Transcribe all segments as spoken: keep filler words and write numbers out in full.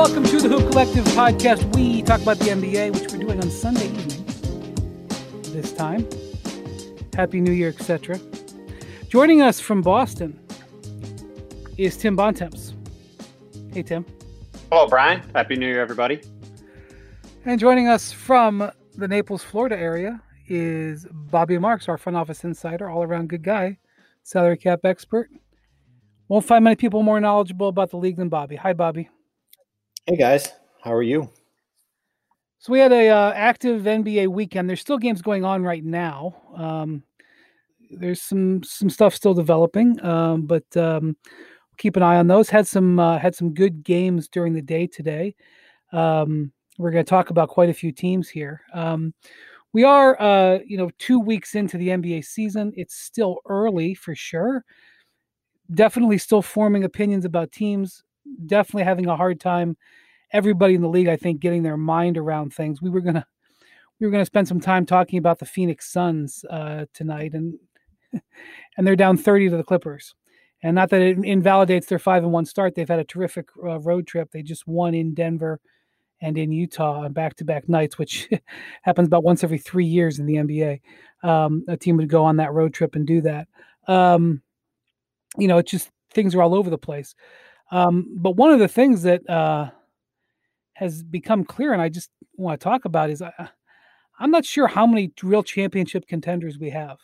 welcome to the Hoop Collective podcast. We talk about the N B A, which we're doing on Sunday evening this time. Happy New Year, et cetera. Joining us from Boston is Tim Bontemps. Hey, Tim. Hello, Brian. Happy New Year, everybody. And joining us from the Naples, Florida area is Bobby Marks, our front office insider, all-around good guy, salary cap expert. Won't find many people more knowledgeable about the league than Bobby. Hi, Bobby. Hey, guys. How are you? So we had a uh, active N B A weekend. There's still games going on right now. Um, there's some some stuff still developing, um, but um, keep an eye on those. Had some uh, had some good games during the day today. Um, we're going to talk about quite a few teams here. Um, we are, uh, you know, two weeks into the N B A season. It's still early for sure. Definitely still forming opinions about teams. Definitely having a hard time. Everybody in the league, I think, getting their mind around things. We were gonna we were gonna spend some time talking about the Phoenix Suns uh, tonight, and and they're down thirty to the Clippers. And not that it invalidates their five and one start. They've had a terrific uh, road trip. They just won in Denver and in Utah on back-to-back nights, which happens about once every three years in the N B A. Um, a team would go on that road trip and do that. Um, you know, it's just things are all over the place. Um, but one of the things that uh, has become clear, and I just want to talk about, is I, I'm not sure how many real championship contenders we have.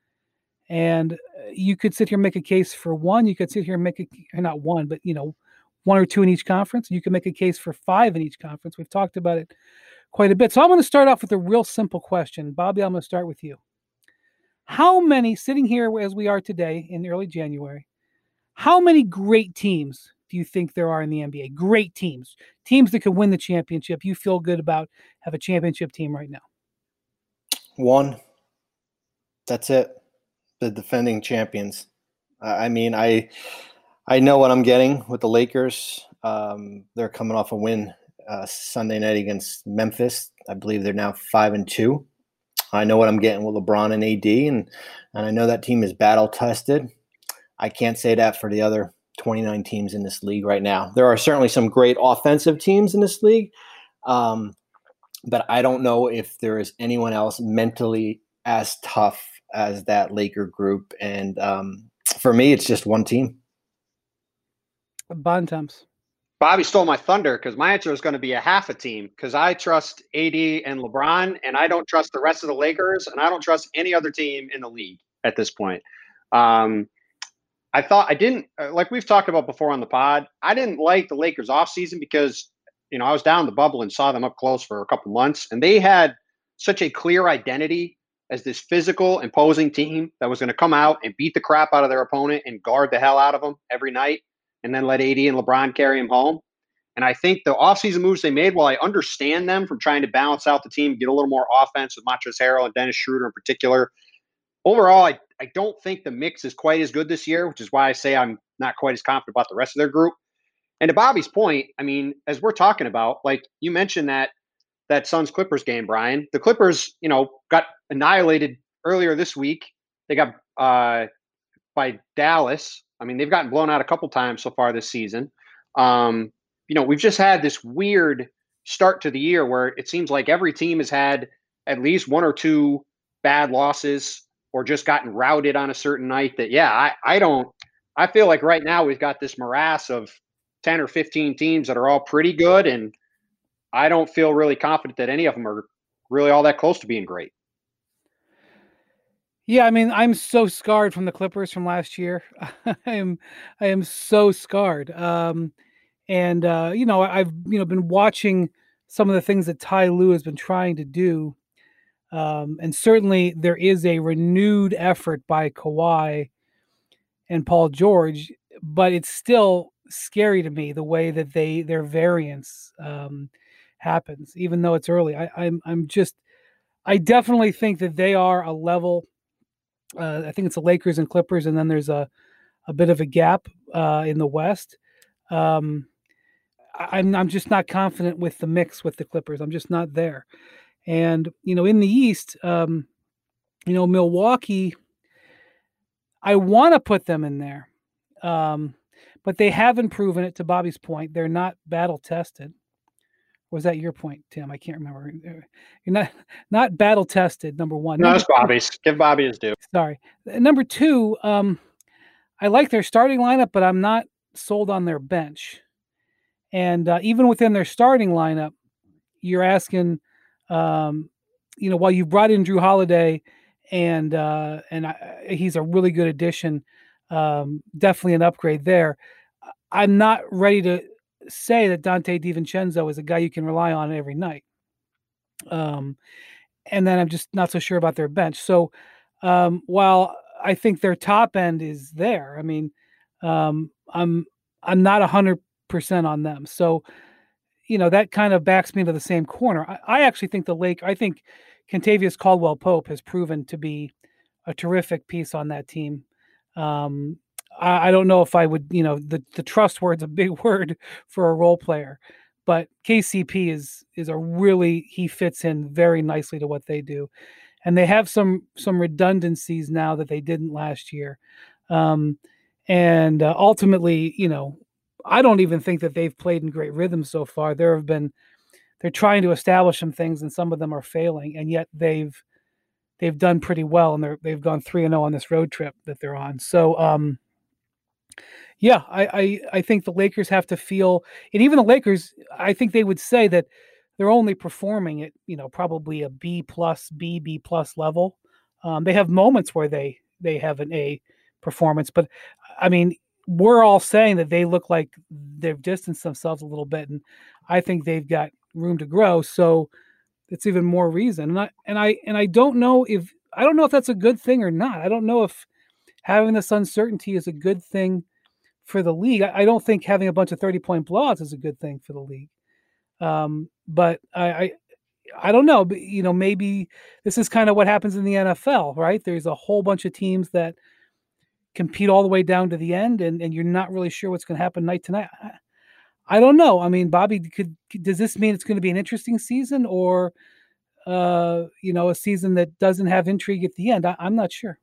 And you could sit here and make a case for one. You could sit here and make a, not one, but, you know, one or two in each conference. You can make a case for five in each conference. We've talked about it quite a bit. So I'm going to start off with a real simple question. Bobby, I'm going to start with you. How many, sitting here as we are today in early January, how many great teams do you think there are in the N B A? Great teams, teams that can win the championship. You feel good about, have a championship team right now? One. That's it. The defending champions. I mean, I I know what I'm getting with the Lakers. Um, they're coming off a win uh, Sunday night against Memphis. I believe they're now five and two. I know what I'm getting with LeBron and A D, and and I know that team is battle tested. I can't say that for the other twenty-nine teams in this league right now. There are certainly some great offensive teams in this league, um, but I don't know if there is anyone else mentally as tough as that Laker group. And um, for me, it's just one team. Bontemps. Bobby stole my thunder because my answer is going to be a half a team because I trust A D and LeBron, and I don't trust the rest of the Lakers, and I don't trust any other team in the league at this point. Um, I thought I didn't, like we've talked about before on the pod, I didn't like the Lakers offseason because, you know, I was down in the bubble and saw them up close for a couple months, and they had such a clear identity as this physical, imposing team that was going to come out and beat the crap out of their opponent and guard the hell out of them every night and then let A D and LeBron carry them home. And I think the offseason moves they made, while I understand them from trying to balance out the team, get a little more offense with Montrezl Harrell and Dennis Schroeder in particular, overall, I, I don't think the mix is quite as good this year, which is why I say I'm not quite as confident about the rest of their group. And to Bobby's point, I mean, as we're talking about, like you mentioned that that Suns Clippers game, Brian, the Clippers, you know, got annihilated earlier this week. They got uh, by Dallas. I mean, they've gotten blown out a couple times so far this season. Um, you know, we've just had this weird start to the year where it seems like every team has had at least one or two bad losses or just gotten routed on a certain night that, yeah, I, I don't, I feel like right now we've got this morass of ten or fifteen teams that are all pretty good. And I don't feel really confident that any of them are really all that close to being great. Yeah, I mean, I'm so scarred from the Clippers from last year. I am, I am so scarred. Um, and uh, you know, I've you know been watching some of the things that Ty Lue has been trying to do, um, and certainly there is a renewed effort by Kawhi and Paul George, but it's still scary to me the way that they their variance um, happens, even though it's early. I, I'm I'm just I definitely think that they are a level. Uh, I think it's the Lakers and Clippers, and then there's a, a bit of a gap uh, in the West. Um, I, I'm I'm just not confident with the mix with the Clippers. I'm just not there. And you know, in the East, um, you know, Milwaukee, I want to put them in there. Um, but they haven't proven it. To Bobby's point, they're not battle tested. Was that your point, Tim? I can't remember. You're not not battle tested. Number one. No, number it's Bobby's. Give Bobby his due. Sorry. Number two. Um, I like their starting lineup, but I'm not sold on their bench. And uh, even within their starting lineup, you're asking, um, you know, while you brought in Drew Holiday, and uh, and I, he's a really good addition, um, definitely an upgrade there. I'm not ready to say that Dante DiVincenzo is a guy you can rely on every night. Um, and then I'm just not so sure about their bench. So um, while I think their top end is there, I mean, um, I'm I'm not a hundred percent on them. So, you know, that kind of backs me into the same corner. I, I actually think the Lake, I think Kentavious Caldwell-Pope has proven to be a terrific piece on that team. Um, I, I don't know if I would, you know, the, the trust word's a big word for a role player, but K C P is, is a really, he fits in very nicely to what they do. And they have some, some redundancies now that they didn't last year. Um, and uh, ultimately, you know, I don't even think that they've played in great rhythm so far. There have been, they're trying to establish some things, and some of them are failing, and yet they've they've done pretty well, and they're they've gone three and zero on this road trip that they're on. So, um, yeah, I, I I think the Lakers have to feel, and even the Lakers, I think they would say that they're only performing at, you know, probably a B plus, B B plus level. Um, they have moments where they they have an A performance, but I mean, we're all saying that they look like they've distanced themselves a little bit, and I think they've got room to grow. So it's even more reason. And I and I and I don't know if I don't know if that's a good thing or not. I don't know if having this uncertainty is a good thing for the league. I, I don't think having a bunch of thirty point blowouts is a good thing for the league. Um, but I, I I don't know. But, you know, maybe this is kind of what happens in the N F L, right? There's a whole bunch of teams that compete all the way down to the end, and, and you're not really sure what's going to happen night to night. I, I don't know. I mean, Bobby, could does this mean it's going to be an interesting season, or uh, you know, a season that doesn't have intrigue at the end? I, I'm not sure.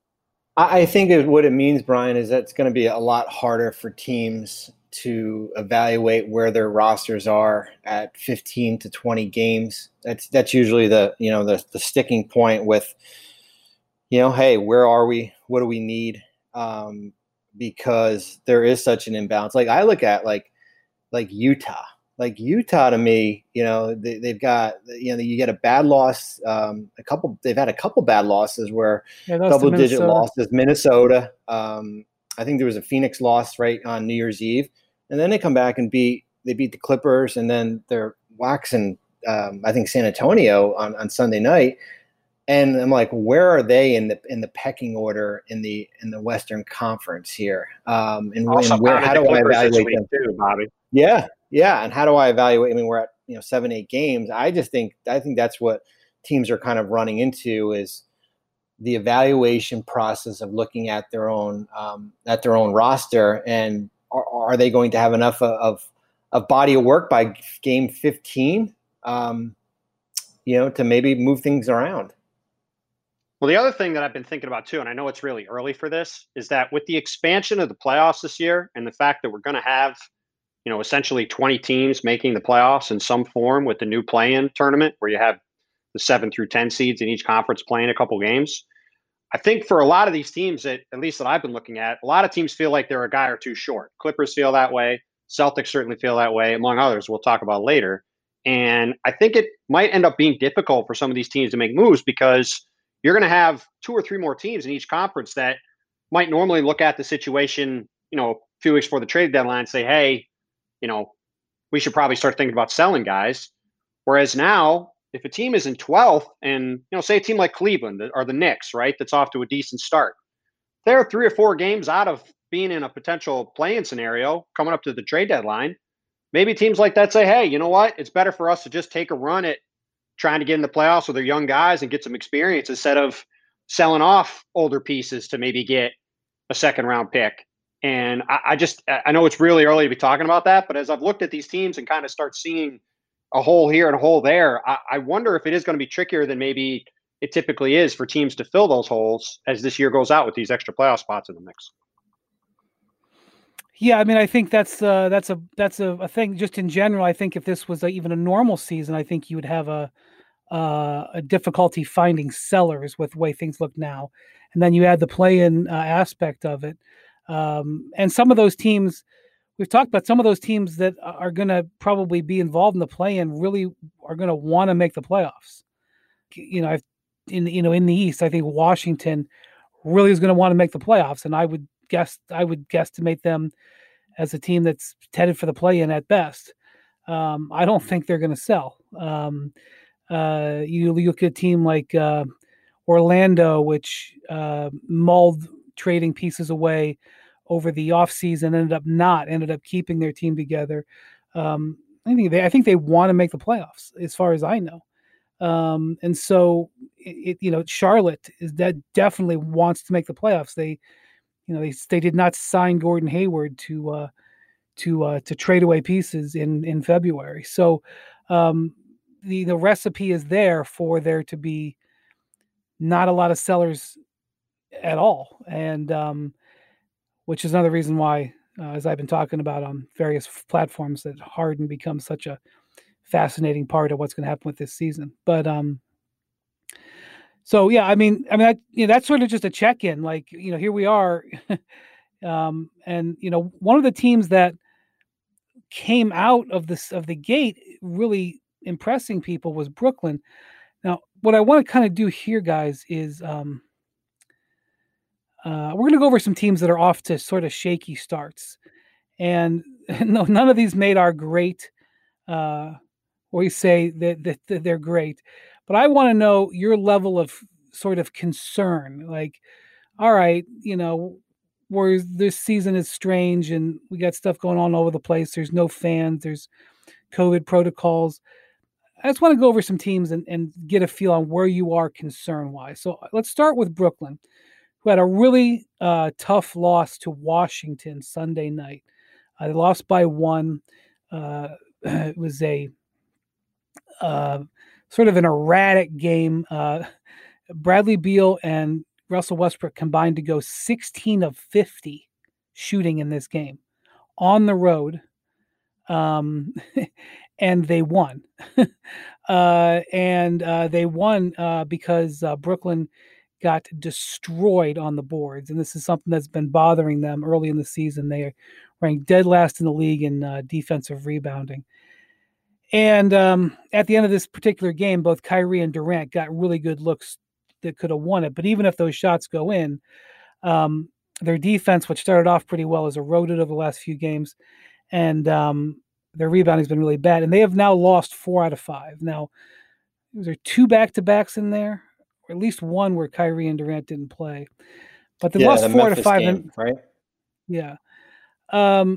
I think it, what it means, Brian, is that it's going to be a lot harder for teams to evaluate where their rosters are at fifteen to twenty games. That's that's usually the you know the the sticking point with, you know, hey, where are we? What do we need? Um, because there is such an imbalance. Like I look at like like Utah, like Utah to me, you know, they, they've got, you know, you get a bad loss, um, a couple, they've had a couple bad losses where Yeah, double digit losses, Minnesota. Um, I think there was a Phoenix loss right on New Year's Eve, and then they come back and beat, they beat the Clippers, and then they're waxing, um, I think San Antonio on, on Sunday night. And I'm like, where are they in the in the pecking order in the in the Western Conference here? Um, and, Also, and where how do I evaluate them too, Bobby? Yeah, yeah. And how do I evaluate? I mean, we're at you know seven, eight games. I just think I think that's what teams are kind of running into is the evaluation process of looking at their own um, at their own roster, and are, are they going to have enough of of body of work by game fifteen? Um, you know, to maybe move things around. Well, the other thing that I've been thinking about too, and I know it's really early for this, is that with the expansion of the playoffs this year and the fact that we're going to have, you know, essentially twenty teams making the playoffs in some form with the new play-in tournament where you have the seven through ten seeds in each conference playing a couple games. I think for a lot of these teams that, at least that I've been looking at, a lot of teams feel like they're a guy or two short. Clippers feel that way. Celtics certainly feel that way, among others we'll talk about later. And I think it might end up being difficult for some of these teams to make moves because you're going to have two or three more teams in each conference that might normally look at the situation, you know, a few weeks before the trade deadline and say, hey, you know, we should probably start thinking about selling guys. Whereas now, if a team is in twelfth and, you know, say a team like Cleveland or the Knicks, right, that's off to a decent start, they're three or four games out of being in a potential play-in scenario coming up to the trade deadline. Maybe teams like that say, hey, you know what? It's better for us to just take a run at trying to get in the playoffs with their young guys and get some experience instead of selling off older pieces to maybe get a second round pick. And I, I just, I know it's really early to be talking about that, but as I've looked at these teams and kind of start seeing a hole here and a hole there, I, I wonder if it is going to be trickier than maybe it typically is for teams to fill those holes as this year goes out with these extra playoff spots in the mix. Yeah, I mean, I think that's uh, that's a that's a, a thing. Just in general, I think if this was a, even a normal season, I think you would have a uh, a difficulty finding sellers with the way things look now, and then you add the play-in uh, aspect of it, um, and some of those teams we've talked about. Some of those teams that are going to probably be involved in the play-in really are going to want to make the playoffs. You know, I've, in you know in the East, I think Washington really is going to want to make the playoffs, and I would guess I would guesstimate them as a team that's headed for the play-in at best. Um, I don't think they're going to sell. Um, uh, you look at a team like uh, Orlando, which uh, mulled trading pieces away over the offseason, ended up not, ended up keeping their team together. Um, I think they, I think they want to make the playoffs, as far as I know. Um, and so, it, you know, Charlotte is that definitely wants to make the playoffs. They, you know, they they did not sign Gordon Hayward to uh, to uh, to trade away pieces in in February. So um, the the recipe is there for there to be not a lot of sellers at all, and um, which is another reason why, uh, as I've been talking about on various platforms, that Harden becomes such a fascinating part of what's going to happen with this season. But um, so yeah, I mean, I mean, I, you know, that's sort of just a check-in. Like, you know, here we are, um, and you know, one of the teams that came out of this of the gate really impressing people was Brooklyn. Now, what I want to kind of do here, guys, is um, uh, we're going to go over some teams that are off to sort of shaky starts, and no, none of these made our great. Uh, we say that, that, that they're great, but I want to know your level of sort of concern. Like, all right, you know, where this season is strange and we got stuff going on all over the place. There's no fans. There's COVID protocols. I just want to go over some teams and, and get a feel on where you are concern-wise. So let's start with Brooklyn, who had a really uh, tough loss to Washington Sunday night. Uh, they lost by one. Uh, it was a uh, sort of an erratic game. Uh, Bradley Beal and Russell Westbrook combined to go sixteen of fifty shooting in this game on the road. Um, and they won. uh, and uh, they won uh, because uh, Brooklyn got destroyed on the boards. And this is something that's been bothering them early in the season. They are ranked dead last in the league in uh, defensive rebounding. And um, at the end of this particular game, both Kyrie and Durant got really good looks that could have won it. But even if those shots go in, um, their defense, which started off pretty well, has eroded over the last few games. And um, their rebounding has been really bad. And they have now lost four out of five. Now, was there two back-to-backs in there? Or at least one where Kyrie and Durant didn't play. But they yeah, lost the four Memphis out of five. Game, and, right? Yeah. Um,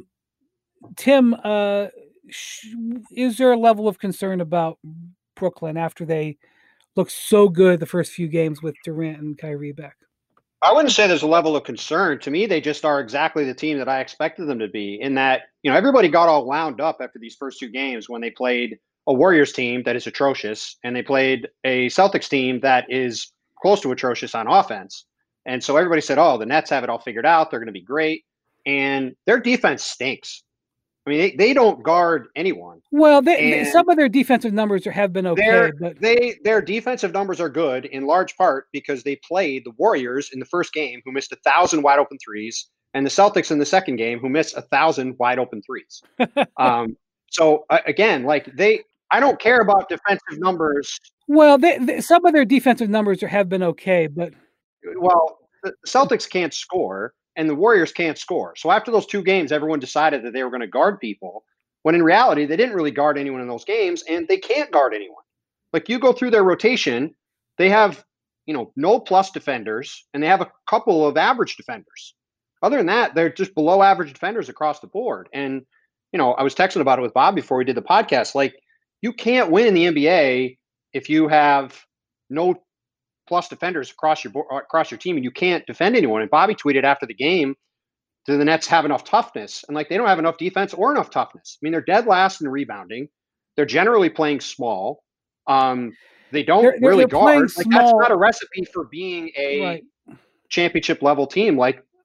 Tim, uh, sh- is there a level of concern about Brooklyn after they looked so good the first few games with Durant and Kyrie back? I wouldn't say there's a level of concern. To me, they just are exactly the team that I expected them to be, in that, you know, everybody got all wound up after these first two games when they played a Warriors team that is atrocious and they played a Celtics team that is close to atrocious on offense. And so everybody said, oh, the Nets have it all figured out. They're going to be great. And their defense stinks. I mean, they, they don't guard anyone. Well, they, they, some of their defensive numbers have been okay, but they their defensive numbers are good in large part because they played the Warriors in the first game, who missed a thousand wide open threes, and the Celtics in the second game, who missed a thousand wide open threes. um, so uh, again, like they, I don't care about defensive numbers. Well, they, they, some of their defensive numbers are, have been okay, but well, the Celtics can't score. And the Warriors can't score. So after those two games, everyone decided that they were going to guard people, when in reality, they didn't really guard anyone in those games, and they can't guard anyone. Like, you go through their rotation, they have, you know, no plus defenders, and they have a couple of average defenders. Other than that, they're just below average defenders across the board. And, you know, I was texting about it with Bob before we did the podcast. Like, you can't win in the N B A if you have no plus defenders across your across your team, and you can't defend anyone. And Bobby tweeted after the game, do the Nets have enough toughness? And like, they don't have enough defense or enough toughness. I mean, they're dead last in rebounding. They're generally playing small. Um, they don't they're, they're, really they're guard. Like, that's not a recipe for being a right. championship level team. Like,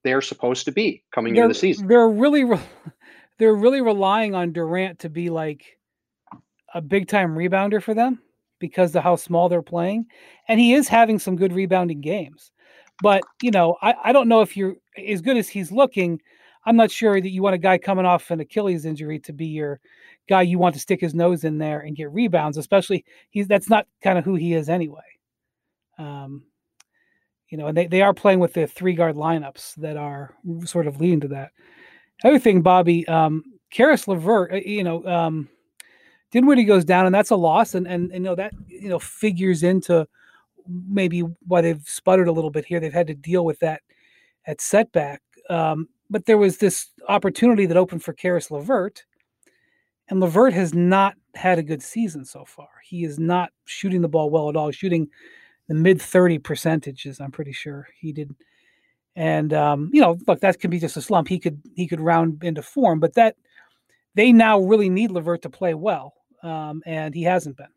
they're supposed to be coming they're, into the season. They're really, re- they're really relying on Durant to be like a big time rebounder for them because of how small they're playing. And he is having some good rebounding games. But, you know, I, I don't know if you're as good as he's looking. I'm not sure that you want a guy coming off an Achilles injury to be your guy you want to stick his nose in there and get rebounds, especially he's that's not kind of who he is anyway. Um, you know, and they, they are playing with the three guard lineups that are sort of leading to that. Other thing, Bobby, um, Karis LeVert, you know, um, Dinwiddie goes down, and that's a loss, and, and and you know that you know figures into maybe why they've sputtered a little bit here. They've had to deal with that at setback. Um, but there was this opportunity that opened for Karis LeVert, and LeVert has not had a good season so far. He is not shooting the ball well at all. He's shooting the mid thirty percentages, I'm pretty sure he did. And um, you know, look, that could be just a slump. He could he could round into form, but that they now really need LeVert to play well, um, and he hasn't been.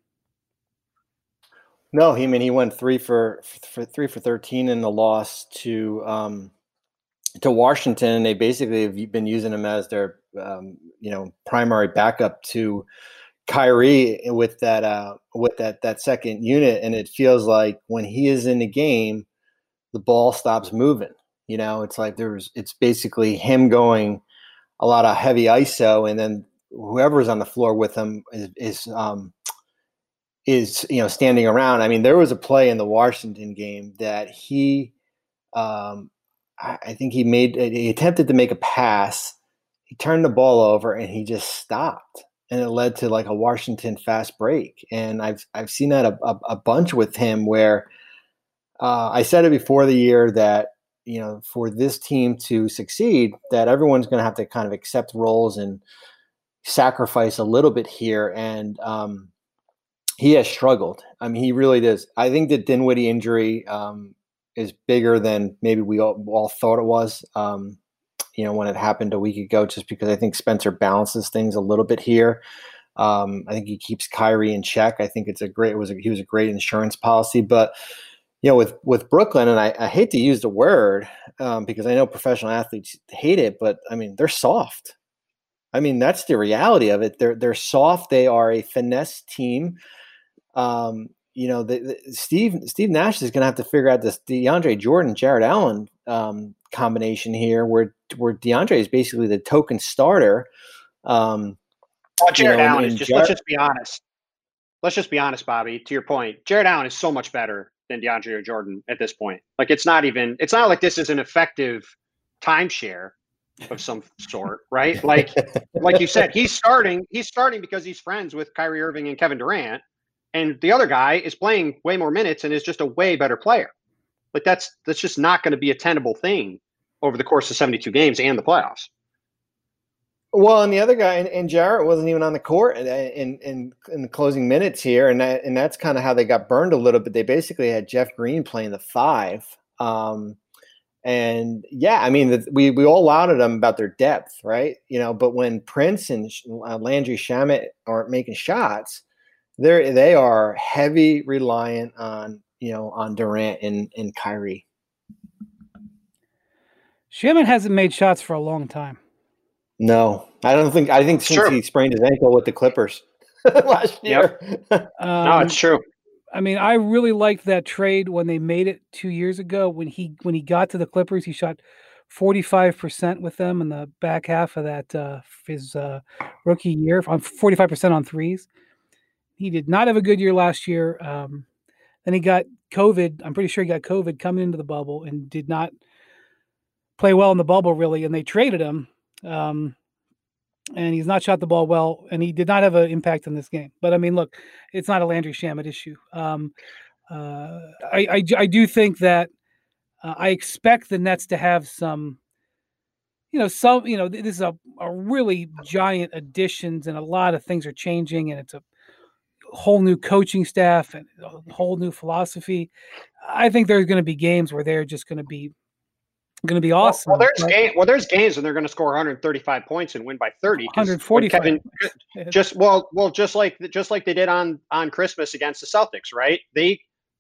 No, he I mean he went three for for three for thirteen in the loss to um, to Washington. They basically have been using him as their um, you know primary backup to Kyrie with that uh, with that that second unit, and it feels like when he is in the game, the ball stops moving. You know, it's like there's it's basically him going a lot of heavy I S O, and then whoever's on the floor with him is is um, is you know standing around. I mean, there was a play in the Washington game that he, um, I, I think he made he attempted to make a pass. He turned the ball over and he just stopped, and it led to like a Washington fast break. And I've I've seen that a, a, a bunch with him where uh, I said it before the year that you know for this team to succeed, that everyone's going to have to kind of accept roles and sacrifice a little bit here. And um, he has struggled. I mean, he really does. I think the Dinwiddie injury um, is bigger than maybe we all, all thought it was. Um, you know, when it happened a week ago, just because I think Spencer balances things a little bit here. Um, I think he keeps Kyrie in check. I think it's a great, it was a, he was a great insurance policy, but you know, with, with Brooklyn, and I, I hate to use the word um, because I know professional athletes hate it, but I mean, they're soft. I mean, that's the reality of it. They're, they're soft. They are a finesse team. Um, you know, the, the, Steve Steve Nash is going to have to figure out this DeAndre Jordan, Jared Allen um, combination here, where where DeAndre is basically the token starter. Um, well, Jared you know, Allen and, is just. Jared, let's just be honest. Let's just be honest, Bobby. To your point, Jared Allen is so much better than DeAndre Jordan at this point. Like it's not even. It's not like this is an effective timeshare of some sort, right? Like like you said, he's starting. He's starting because he's friends with Kyrie Irving and Kevin Durant. And the other guy is playing way more minutes and is just a way better player. Like that's that's just not going to be a tenable thing over the course of seventy-two games and the playoffs. Well, and the other guy, and, and Jarrett wasn't even on the court in in, in, in the closing minutes here, and that, and that's kind of how they got burned a little bit. They basically had Jeff Green playing the five, um, and yeah, I mean, the, we we all lauded them about their depth, right? You know, but when Prince and uh, Landry Shamet aren't making shots, They're they are heavy reliant on you know on Durant and, and Kyrie. Shaman hasn't made shots for a long time. No, I don't think. I think since Sure. he sprained his ankle with the Clippers last year. Yep. Um, no, it's true. I mean, I really liked that trade when they made it two years ago. When he when he got to the Clippers, he shot forty-five percent with them in the back half of that uh, his uh, rookie year, on forty-five percent on threes. He did not have a good year last year. Um, then he got COVID. I'm pretty sure he got COVID coming into the bubble and did not play well in the bubble, really. And they traded him. Um, and he's not shot the ball well. And he did not have an impact in this game. But, I mean, look, it's not a Landry Shamet issue. Um, uh, I, I, I do think that uh, I expect the Nets to have some, you know, some, you know, this is a, a really giant additions and a lot of things are changing. And it's a whole new coaching staff and a whole new philosophy. I think there's going to be games where they're just going to be going to be awesome. Well, well there's game, well, there's games and they're going to score one hundred thirty-five points and win by thirty. one hundred forty-five. Kevin, just well, well, just like just like they did on on Christmas against the Celtics, right? They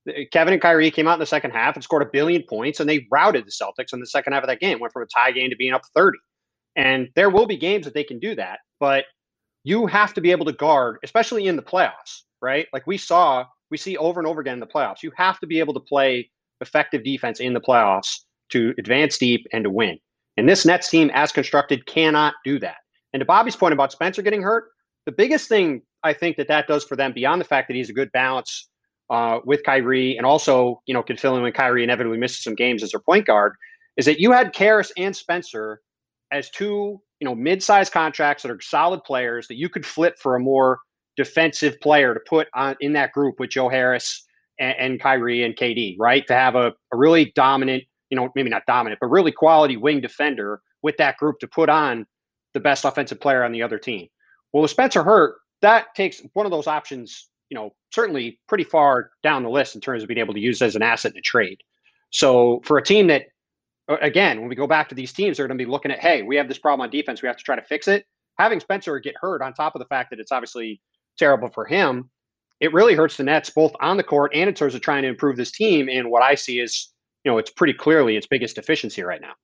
Kevin and Kyrie came out in the second half and scored a billion points, and they routed the Celtics in the second half of that game, went from a tie game to being up thirty. And there will be games that they can do that, but you have to be able to guard, especially in the playoffs, right? Like we saw, we see over and over again in the playoffs. You have to be able to play effective defense in the playoffs to advance deep and to win. And this Nets team, as constructed, cannot do that. And to Bobby's point about Spencer getting hurt, the biggest thing I think that that does for them, beyond the fact that he's a good balance uh, with Kyrie, and also, you know, could fill in when Kyrie inevitably misses some games as their point guard, is that you had Karras and Spencer as two, you know, mid-sized contracts that are solid players that you could flip for a more defensive player to put on in that group with Joe Harris and, and Kyrie and K D, right? To have a, a really dominant, you know, maybe not dominant, but really quality wing defender with that group to put on the best offensive player on the other team. Well, with Spencer hurt, that takes one of those options, you know, certainly pretty far down the list in terms of being able to use as an asset in a trade. So for a team that, again, when we go back to these teams, they're going to be looking at, hey, we have this problem on defense. We have to try to fix it. Having Spencer get hurt on top of the fact that it's obviously terrible for him, it really hurts the Nets both on the court and in terms of trying to improve this team. And what I see is, you know, it's pretty clearly its biggest deficiency right now.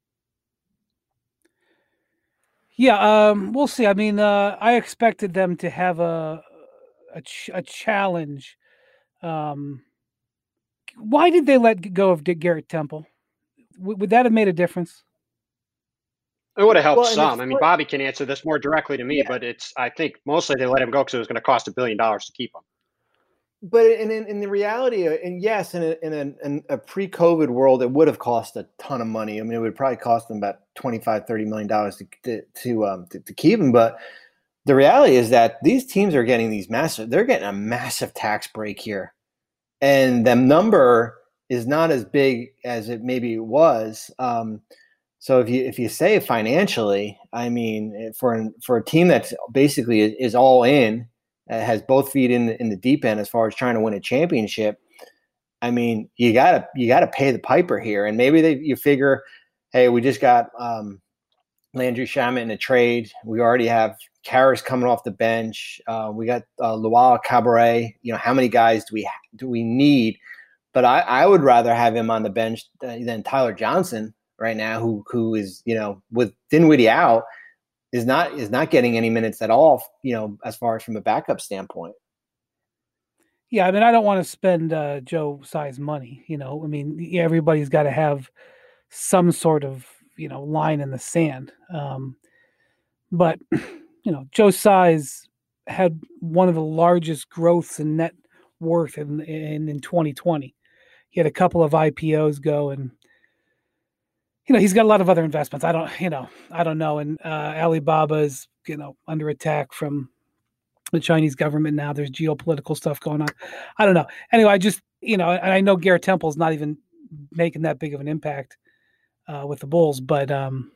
Yeah, um, we'll see. I mean, uh, I expected them to have a a, ch- a challenge. Um, why did they let go of Garrett Temple? W- would that have made a difference? It would have helped Well, and some. it's I mean, what- Bobby can answer this more directly to me, Yeah. but it's, I think mostly they let him go because it was going to cost a billion dollars to keep him. But in, in, in the reality, and yes, in a, in, a, in a pre-COVID world, it would have cost a ton of money. I mean, it would probably cost them about twenty-five, thirty million dollars to to to, um, to to keep him. But the reality is that these teams are getting these massive. They're getting a massive tax break here, and the number is not as big as it maybe was. Um, so if you if you say financially, I mean, for an, for a team that's basically is, is all in. Uh, has both feet in the, in the deep end as far as trying to win a championship. I mean, you gotta you gotta pay the piper here, and maybe they you figure, hey, we just got um, Landry Shamet in a trade. We already have Karras coming off the bench. Uh, we got uh, Luau Cabaret. You know, how many guys do we do we need? But I, I would rather have him on the bench than Tyler Johnson right now, who who is, you know, with Dinwiddie out, is not is not getting any minutes at all, you know, as far as from a backup standpoint. Yeah, I mean, I don't want to spend uh, Joe Tsai's money. You know, I mean, yeah, everybody's got to have some sort of, you know, line in the sand. Um, but you know, Joe Tsai's had one of the largest growths in net worth in in, in twenty twenty. He had a couple of I P Os go, and you know, he's got a lot of other investments. I don't, you know, I don't know. And uh, Alibaba is, you know, under attack from the Chinese government now. There's geopolitical stuff going on. I don't know. Anyway, I just, you know, and I know Garrett Temple's not even making that big of an impact uh, with the Bulls, but um,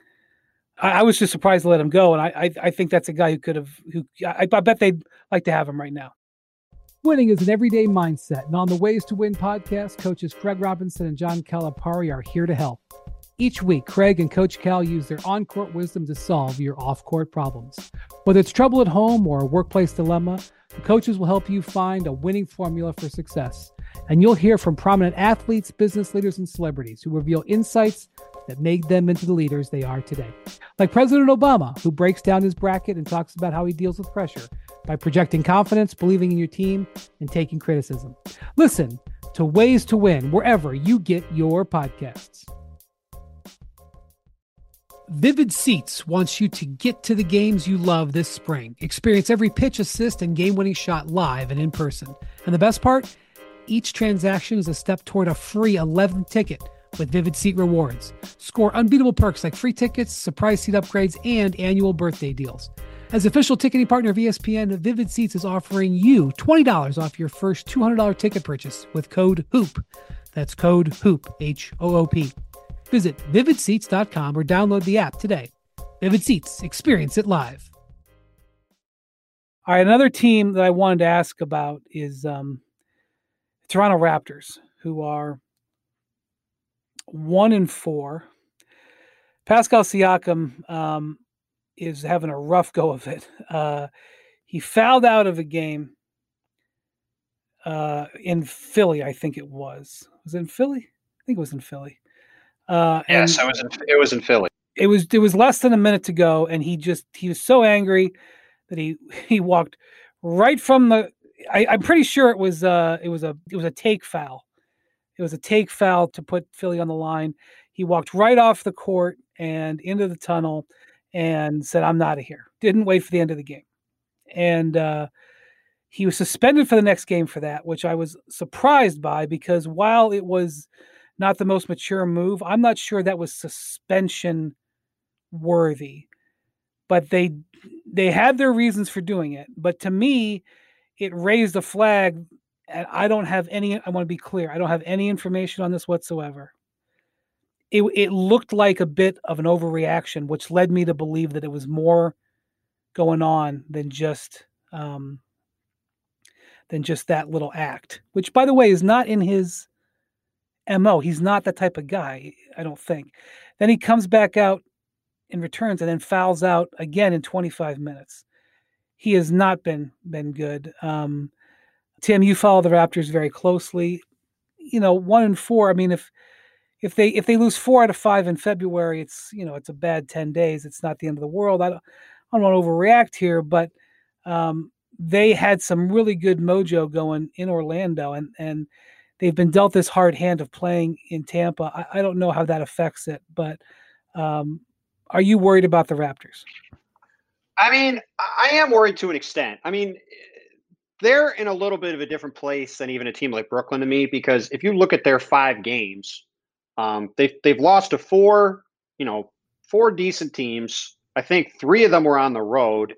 I, I was just surprised to let him go. And I, I, I think that's a guy who could have, who I, I bet they'd like to have him right now. Winning is an everyday mindset, and on the Ways to Win podcast, coaches Craig Robinson and John Calipari are here to help. Each week, Craig and Coach Cal use their on-court wisdom to solve your off-court problems. Whether it's trouble at home or a workplace dilemma, the coaches will help you find a winning formula for success. And you'll hear from prominent athletes, business leaders, and celebrities who reveal insights that made them into the leaders they are today. Like President Obama, who breaks down his bracket and talks about how he deals with pressure by projecting confidence, believing in your team, and taking criticism. Listen to Ways to Win wherever you get your podcasts. Vivid Seats wants you to get to the games you love this spring. Experience every pitch, assist, and game-winning shot live and in person. And the best part? Each transaction is a step toward a free eleventh ticket with Vivid Seat rewards. Score unbeatable perks like free tickets, surprise seat upgrades, and annual birthday deals. As official ticketing partner of E S P N, Vivid Seats is offering you twenty dollars off your first two hundred dollars ticket purchase with code HOOP. That's code HOOP, H O O P. Visit vivid seats dot com or download the app today. Vivid Seats, experience it live. All right, another team that I wanted to ask about is um, Toronto Raptors, who are one and four. Pascal Siakam um, is having a rough go of it. Uh, he fouled out of a game uh, in Philly. I think it was. Was it in Philly? I think it was in Philly. Uh, and Yes, it was in, it was in Philly. It was it was less than a minute to go, and he just he was so angry that he he walked right from the. I, I'm pretty sure it was uh it was a it was a take foul. It was a take foul to put Philly on the line. He walked right off the court and into the tunnel, and said, "I'm out of here." Didn't wait for the end of the game, and uh, he was suspended for the next game for that, which I was surprised by because while it was not the most mature move, I'm not sure that was suspension worthy, but they they had their reasons for doing it. But to me, it raised a flag, and I don't have any. I want to be clear. I don't have any information on this whatsoever. It it looked like a bit of an overreaction, which led me to believe that it was more going on than just um, than just that little act. Which, by the way, is not in his M O. He's not that type of guy. I don't think. Then he comes back out and returns and then fouls out again in twenty-five minutes. He has not been been good. Um, Tim, you follow the Raptors very closely. You know, one and four. I mean, if if they if they lose four out of five in February, it's you know it's a bad ten days. It's not the end of the world. I don't I don't want to overreact here, but um, they had some really good mojo going in Orlando, and and they've been dealt this hard hand of playing in Tampa. I, I don't know how that affects it, but. Um, Are you worried about the Raptors? I mean, I am worried to an extent. I mean, they're in a little bit of a different place than even a team like Brooklyn to me, because if you look at their five games, um, they've, they've lost to four, you know, four decent teams. I think three of them were on the road,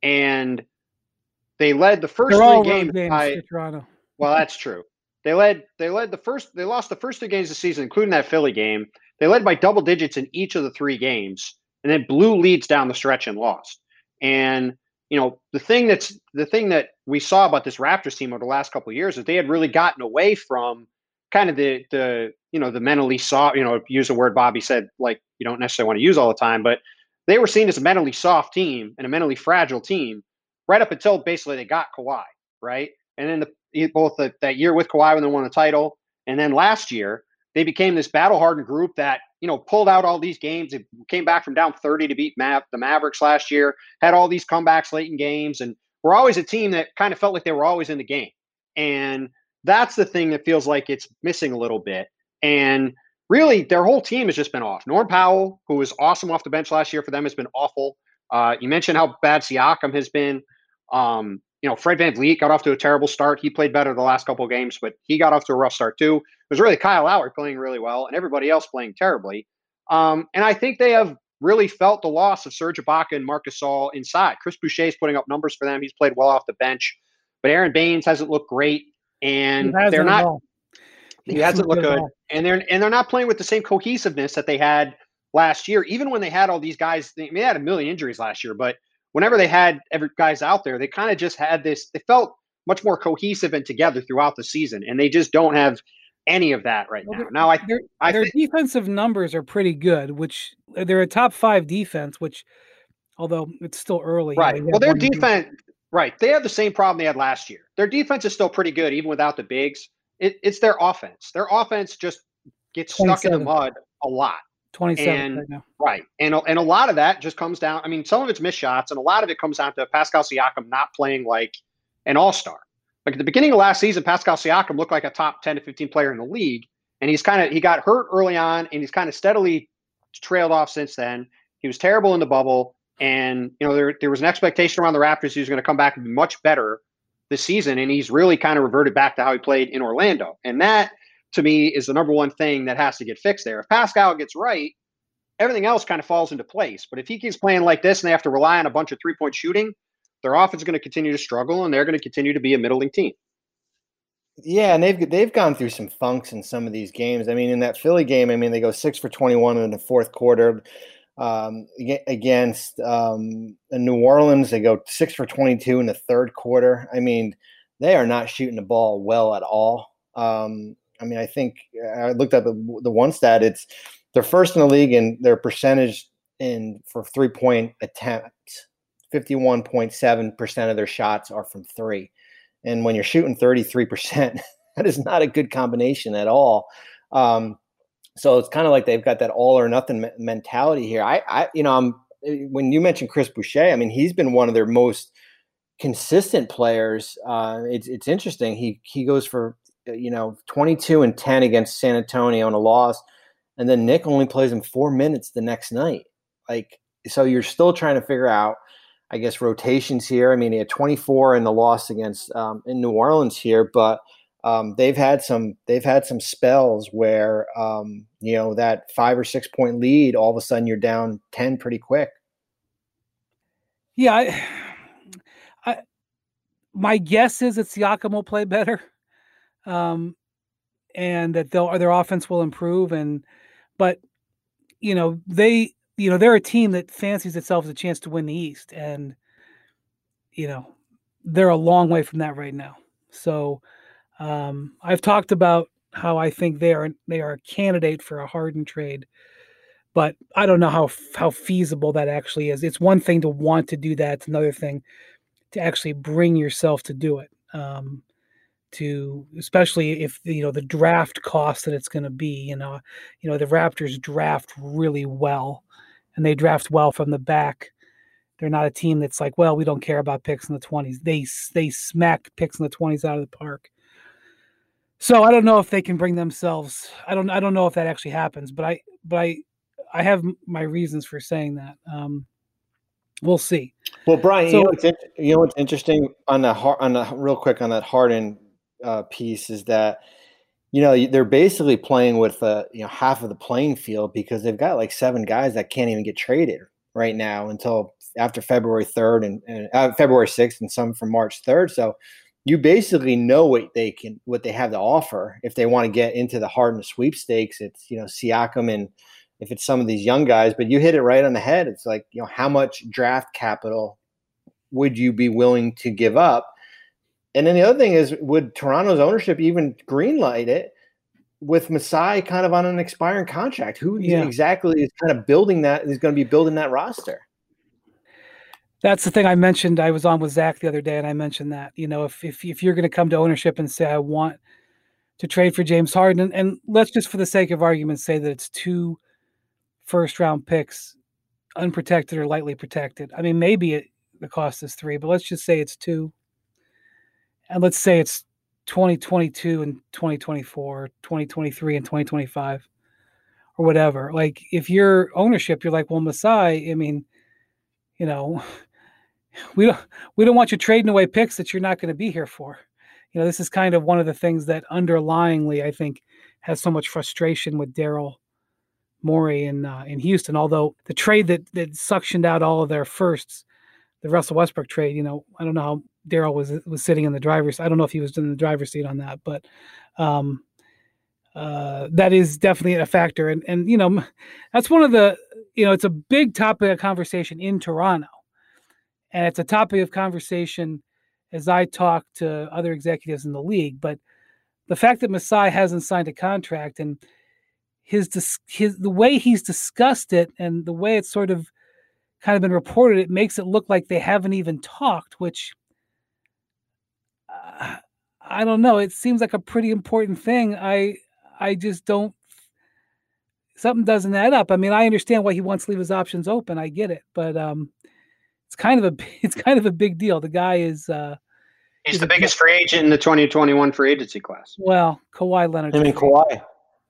and they led the first They're all three road games games by, for Toronto. Well, that's true. They led, they led the first, they lost the first two games of the season, including that Philly game. They led by double digits in each of the three games, and then blew leads down the stretch and lost. And, you know, the thing that's the thing that we saw about this Raptors team over the last couple of years is they had really gotten away from kind of the, the, you know, the mentally soft, you know, use a word Bobby said, like, you don't necessarily want to use all the time, but they were seen as a mentally soft team and a mentally fragile team right up until basically they got Kawhi, right? And then the, both the, that year with Kawhi when they won the title, and then last year, they became this battle-hardened group that, you know, pulled out all these games. It came back from down thirty to beat Mav- the Mavericks last year, had all these comebacks late in games, and we're always a team that kind of felt like they were always in the game. And that's the thing that feels like it's missing a little bit. And really, their whole team has just been off. Norm Powell, who was awesome off the bench last year for them, has been awful. Uh, you mentioned how bad Siakam has been. Um, you know, Fred VanVleet got off to a terrible start. He played better the last couple of games, but he got off to a rough start too. It was really Kyle Lowry playing really well and everybody else playing terribly. Um, and I think they have really felt the loss of Serge Ibaka and Marc Gasol inside. Chris Boucher is putting up numbers for them. He's played well off the bench, but Aaron Baines hasn't looked great, and they're not. He hasn't looked good, and they're and they're not playing with the same cohesiveness that they had last year. Even when they had all these guys, they, they had a million injuries last year, but whenever they had every guys out there, they kind of just had this. They felt much more cohesive and together throughout the season, and they just don't have any of that right well, now. Now, I, their, I their th- defensive numbers are pretty good, which they're a top five defense. Which, although it's still early, right? You know, well, their defense, defense, right? They have the same problem they had last year. Their defense is still pretty good, even without the bigs. It, it's their offense. Their offense just gets stuck in the mud a lot. twenty-seven and, right now. Right. And, and a lot of that just comes down. I mean, some of it's missed shots, and a lot of it comes down to Pascal Siakam not playing like an all-star. Like at the beginning of last season, Pascal Siakam looked like a top ten to fifteen player in the league. And he's kind of, he got hurt early on, and he's kind of steadily trailed off since then. He was terrible in the bubble. And, you know, there, there was an expectation around the Raptors he was going to come back and be much better this season. And he's really kind of reverted back to how he played in Orlando. And that, to me, is the number one thing that has to get fixed there. If Pascal gets right, everything else kind of falls into place. But if he keeps playing like this and they have to rely on a bunch of three-point shooting, their offense is going to continue to struggle, and they're going to continue to be a middling team. Yeah, and they've they've gone through some funks in some of these games. I mean, in that Philly game, I mean, they go six for twenty-one in the fourth quarter. Um, against um, New Orleans, they go six for twenty-two in the third quarter. I mean, they are not shooting the ball well at all. Um, I mean, I think I looked at the, the one stat. It's they're first in the league in their percentage in for three-point attempts. fifty-one point seven percent of their shots are from three. And when you're shooting thirty-three percent, that is not a good combination at all. Um, so it's kind of like they've got that all or nothing me- mentality here. I, I, you know, I'm, when you mentioned Chris Boucher, I mean, he's been one of their most consistent players. Uh, it's, it's interesting. He, he goes for, you know, twenty-two and ten against San Antonio on a loss. And then Nick only plays him four minutes the next night. Like, so you're still trying to figure out, I guess, rotations here. I mean, he had twenty-four in the loss against um, in New Orleans here, but um, they've had some they've had some spells where um, you know, that five or six point lead, all of a sudden you're down ten pretty quick. Yeah, I, I, my guess is that Siakam will play better, um, and that they'll their offense will improve. And but you know they you know they're a team that fancies itself as a chance to win the East, and you know they're a long way from that right now. So um, I've talked about how I think they are they are a candidate for a Harden trade, but I don't know how how feasible that actually is. It's one thing to want to do that; it's another thing to actually bring yourself to do it. Um, to especially if you know the draft cost that it's going to be. You know, you know the Raptors draft really well, and they draft well from the back. They're not a team that's like, well, we don't care about picks in the twenties. They they smack picks in the twenties out of the park. So I don't know if they can bring themselves. I don't. I don't know if that actually happens. But I. But I. I have my reasons for saying that. Um, we'll see. Well, Brian, So, you know what's in, you know what's interesting on the on the real quick on that Harden uh, piece is that you know they're basically playing with uh, you know half of the playing field because they've got like seven guys that can't even get traded right now until after February third and, and uh, February sixth and some from March third. So you basically know what they can what they have to offer if they want to get into the Harden sweepstakes. It's you know Siakam and if it's some of these young guys, but you hit it right on the head. It's like, you know, how much draft capital would you be willing to give up? And then the other thing is, would Toronto's ownership even greenlight it with Masai kind of on an expiring contract? Who yeah. exactly is kind of building that, is going to be building that roster? That's the thing I mentioned. I was on with Zach the other day, and I mentioned that, you know, if if, if you're going to come to ownership and say, I want to trade for James Harden, and, and let's just for the sake of argument say that it's two first round picks, unprotected or lightly protected. I mean, maybe it, the cost is three, but let's just say it's two. And let's say it's twenty twenty-two and twenty twenty-four, twenty twenty-three and twenty twenty-five or whatever. Like if you're ownership, you're like, well, Masai, I mean, you know, we don't, we don't want you trading away picks that you're not going to be here for. You know, this is kind of one of the things that underlyingly, I think, has so much frustration with Daryl Morey in uh, in Houston. Although the trade that that suctioned out all of their firsts, the Russell Westbrook trade, you know, I don't know how Daryl was was sitting in the driver's. I don't know if he was in the driver's seat on that, but um, uh, that is definitely a factor. And and you know, that's one of the you know, it's a big topic of conversation in Toronto, and it's a topic of conversation as I talk to other executives in the league. But the fact that Masai hasn't signed a contract and his his the way he's discussed it and the way it's sort of kind of been reported, it makes it look like they haven't even talked, which uh, I don't know. It seems like a pretty important thing. I I just don't. Something doesn't add up. I mean, I understand why he wants to leave his options open. I get it, but um, it's kind of a it's kind of a big deal. The guy is uh, he's the biggest free agent in the twenty twenty-one free agency class. Well, Kawhi Leonard. I mean, Kawhi.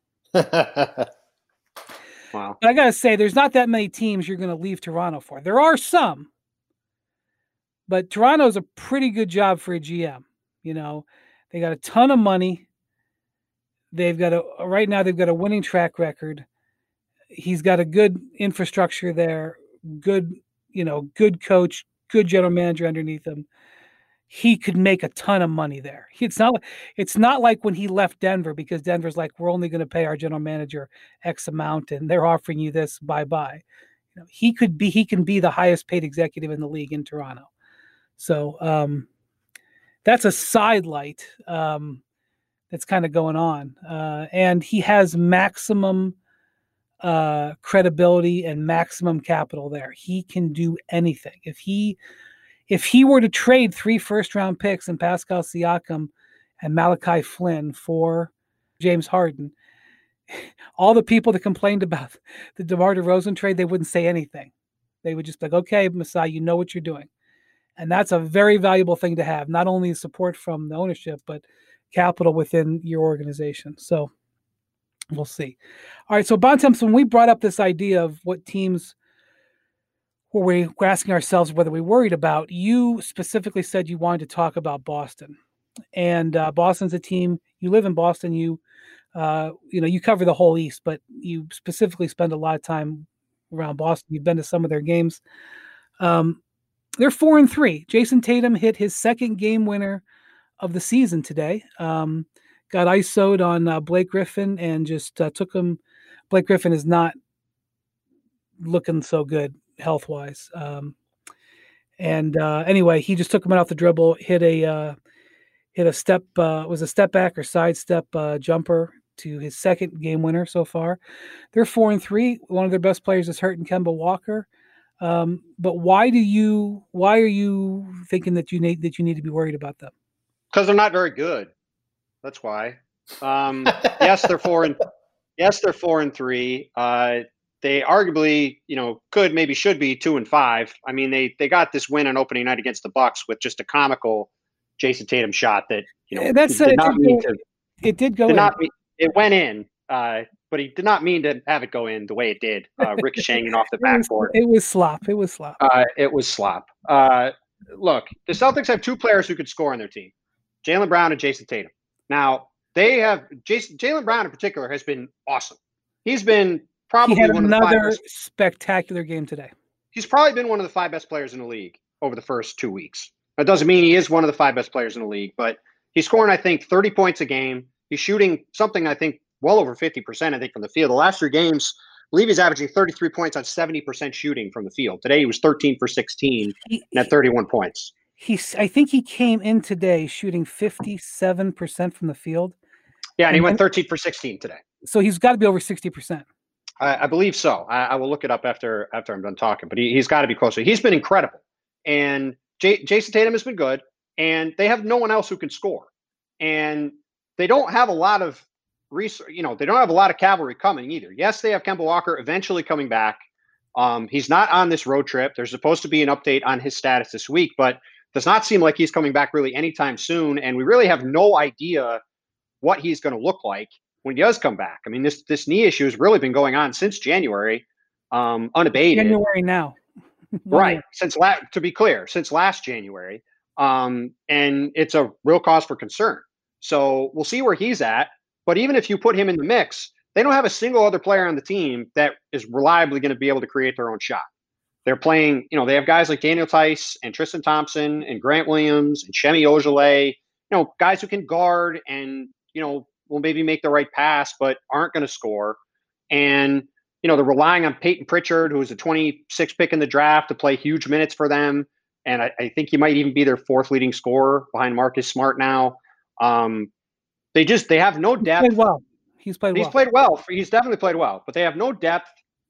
Wow. But I got to say, there's not that many teams you're going to leave Toronto for. There are some, but Toronto's a pretty good job for a G M. You know, they got a ton of money. They've got a, right now they've got a winning track record. He's got a good infrastructure there, good, you know, good coach, good general manager underneath him. He could make a ton of money there. It's not, it's not like when he left Denver, because Denver's like, we're only going to pay our general manager X amount and they're offering you this, bye-bye. You know, he could be, he can be the highest paid executive in the league in Toronto. So um, that's a sidelight um, that's kind of going on. Uh, and he has maximum uh, credibility and maximum capital there. He can do anything. If he, if he were to trade three first round picks and Pascal Siakam and Malachi Flynn for James Harden, all the people that complained about the DeMar DeRozan trade, they wouldn't say anything. They would just be like, okay, Masai, you know what you're doing. And that's a very valuable thing to have, not only support from the ownership, but capital within your organization. So we'll see. All right, so Bontemps, when we brought up this idea of what teams were we were asking ourselves whether we worried about, you specifically said you wanted to talk about Boston. And uh, Boston's a team, you live in Boston, you uh, you know, you cover the whole East, but you specifically spend a lot of time around Boston. You've been to some of their games. Um, they're four and three. Jason Tatum hit his second game winner of the season today. Um, got I S O'd on uh, Blake Griffin and just uh, took him. Blake Griffin is not looking so good health wise. Um, and uh, anyway, he just took him out off the dribble, hit a uh, hit a step, uh, was a step back or sidestep uh, jumper to his second game winner so far. They're four and three. One of their best players is hurt in Kemba Walker. Um, but why do you? Why are you thinking that you need that you need to be worried about them? Because they're not very good. That's why. Um, yes, they're four and yes, they're four and three. Uh, they arguably, you know, could maybe should be two and five. I mean, they they got this win on opening night against the Bucks with just a comical Jason Tatum shot that you know that's did uh, not it, mean did go, to. It did go. Did in. not mean, it went in, uh, but he did not mean to have it go in the way it did, uh, ricocheting off the backboard. It was slop. It was slop. Uh, it was slop. Uh, look, the Celtics have two players who could score on their team, Jaylen Brown and Jason Tatum. Now, they have Jason Jaylen Brown in particular has been awesome. He's been probably he had one another of the five best, spectacular game today. He's probably been one of the five best players in the league over the first two weeks. That doesn't mean he is one of the five best players in the league, but he's scoring, I think, thirty points a game. He's shooting something, I think, well over fifty percent, I think, from the field. The last three games, I believe he's averaging thirty-three points on seventy percent shooting from the field. Today he was thirteen for sixteen he, and at thirty-one points. He's, I think he came in today shooting fifty-seven percent from the field. Yeah, and, and he went then, thirteen for sixteen today. So he's got to be over sixty percent. I, I believe so. I, I will look it up after after I'm done talking, but he, he's got to be closer. He's been incredible. And J, Jason Tatum has been good, and they have no one else who can score. And they don't have a lot of research, you know, they don't have a lot of cavalry coming either. Yes, they have Kemba Walker eventually coming back. Um, he's not on this road trip. There's supposed to be an update on his status this week, but does not seem like he's coming back really anytime soon. And we really have no idea what he's going to look like when he does come back. I mean, this this knee issue has really been going on since January, um, unabated. January now. Right. Year. Since la- to be clear, since last January. Um, and it's a real cause for concern. So we'll see where he's at. But even if you put him in the mix, they don't have a single other player on the team that is reliably going to be able to create their own shot. They're playing, you know, they have guys like Daniel Tice and Tristan Thompson and Grant Williams and Shemi Ojeleye, you know, guys who can guard and, you know, will maybe make the right pass, but aren't going to score. And, you know, they're relying on Peyton Pritchard, who was a twenty-sixth pick in the draft, to play huge minutes for them. And I, I think he might even be their fourth leading scorer behind Marcus Smart now. Um, they just, they have no depth. He's played well. He's played he's well. played well. He's definitely played well, but they have no depth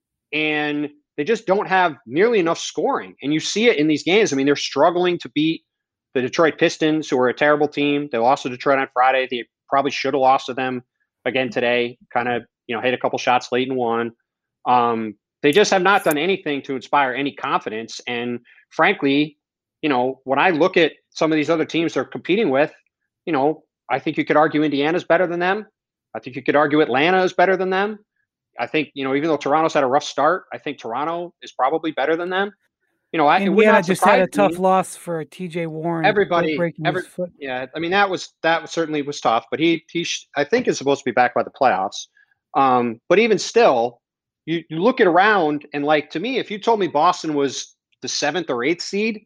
and they just don't have nearly enough scoring. And you see it in these games. I mean, they're struggling to beat the Detroit Pistons, who are a terrible team. They lost to Detroit on Friday. They probably should have lost to them again today, kind of, you know, hit a couple shots late and won. Um, they just have not done anything to inspire any confidence. And frankly, you know, when I look at some of these other teams they're competing with, you know, I think you could argue Indiana's better than them. I think you could argue Atlanta is better than them. I think, you know, even though Toronto's had a rough start, I think Toronto is probably better than them. You know, I Indiana just had a tough me. loss for T J Warren. Everybody, breaking every, his foot. yeah, I mean that was that certainly was tough, but he he I think is supposed to be back by the playoffs. Um, but even still, you you look at around and like to me, if you told me Boston was the seventh or eighth seed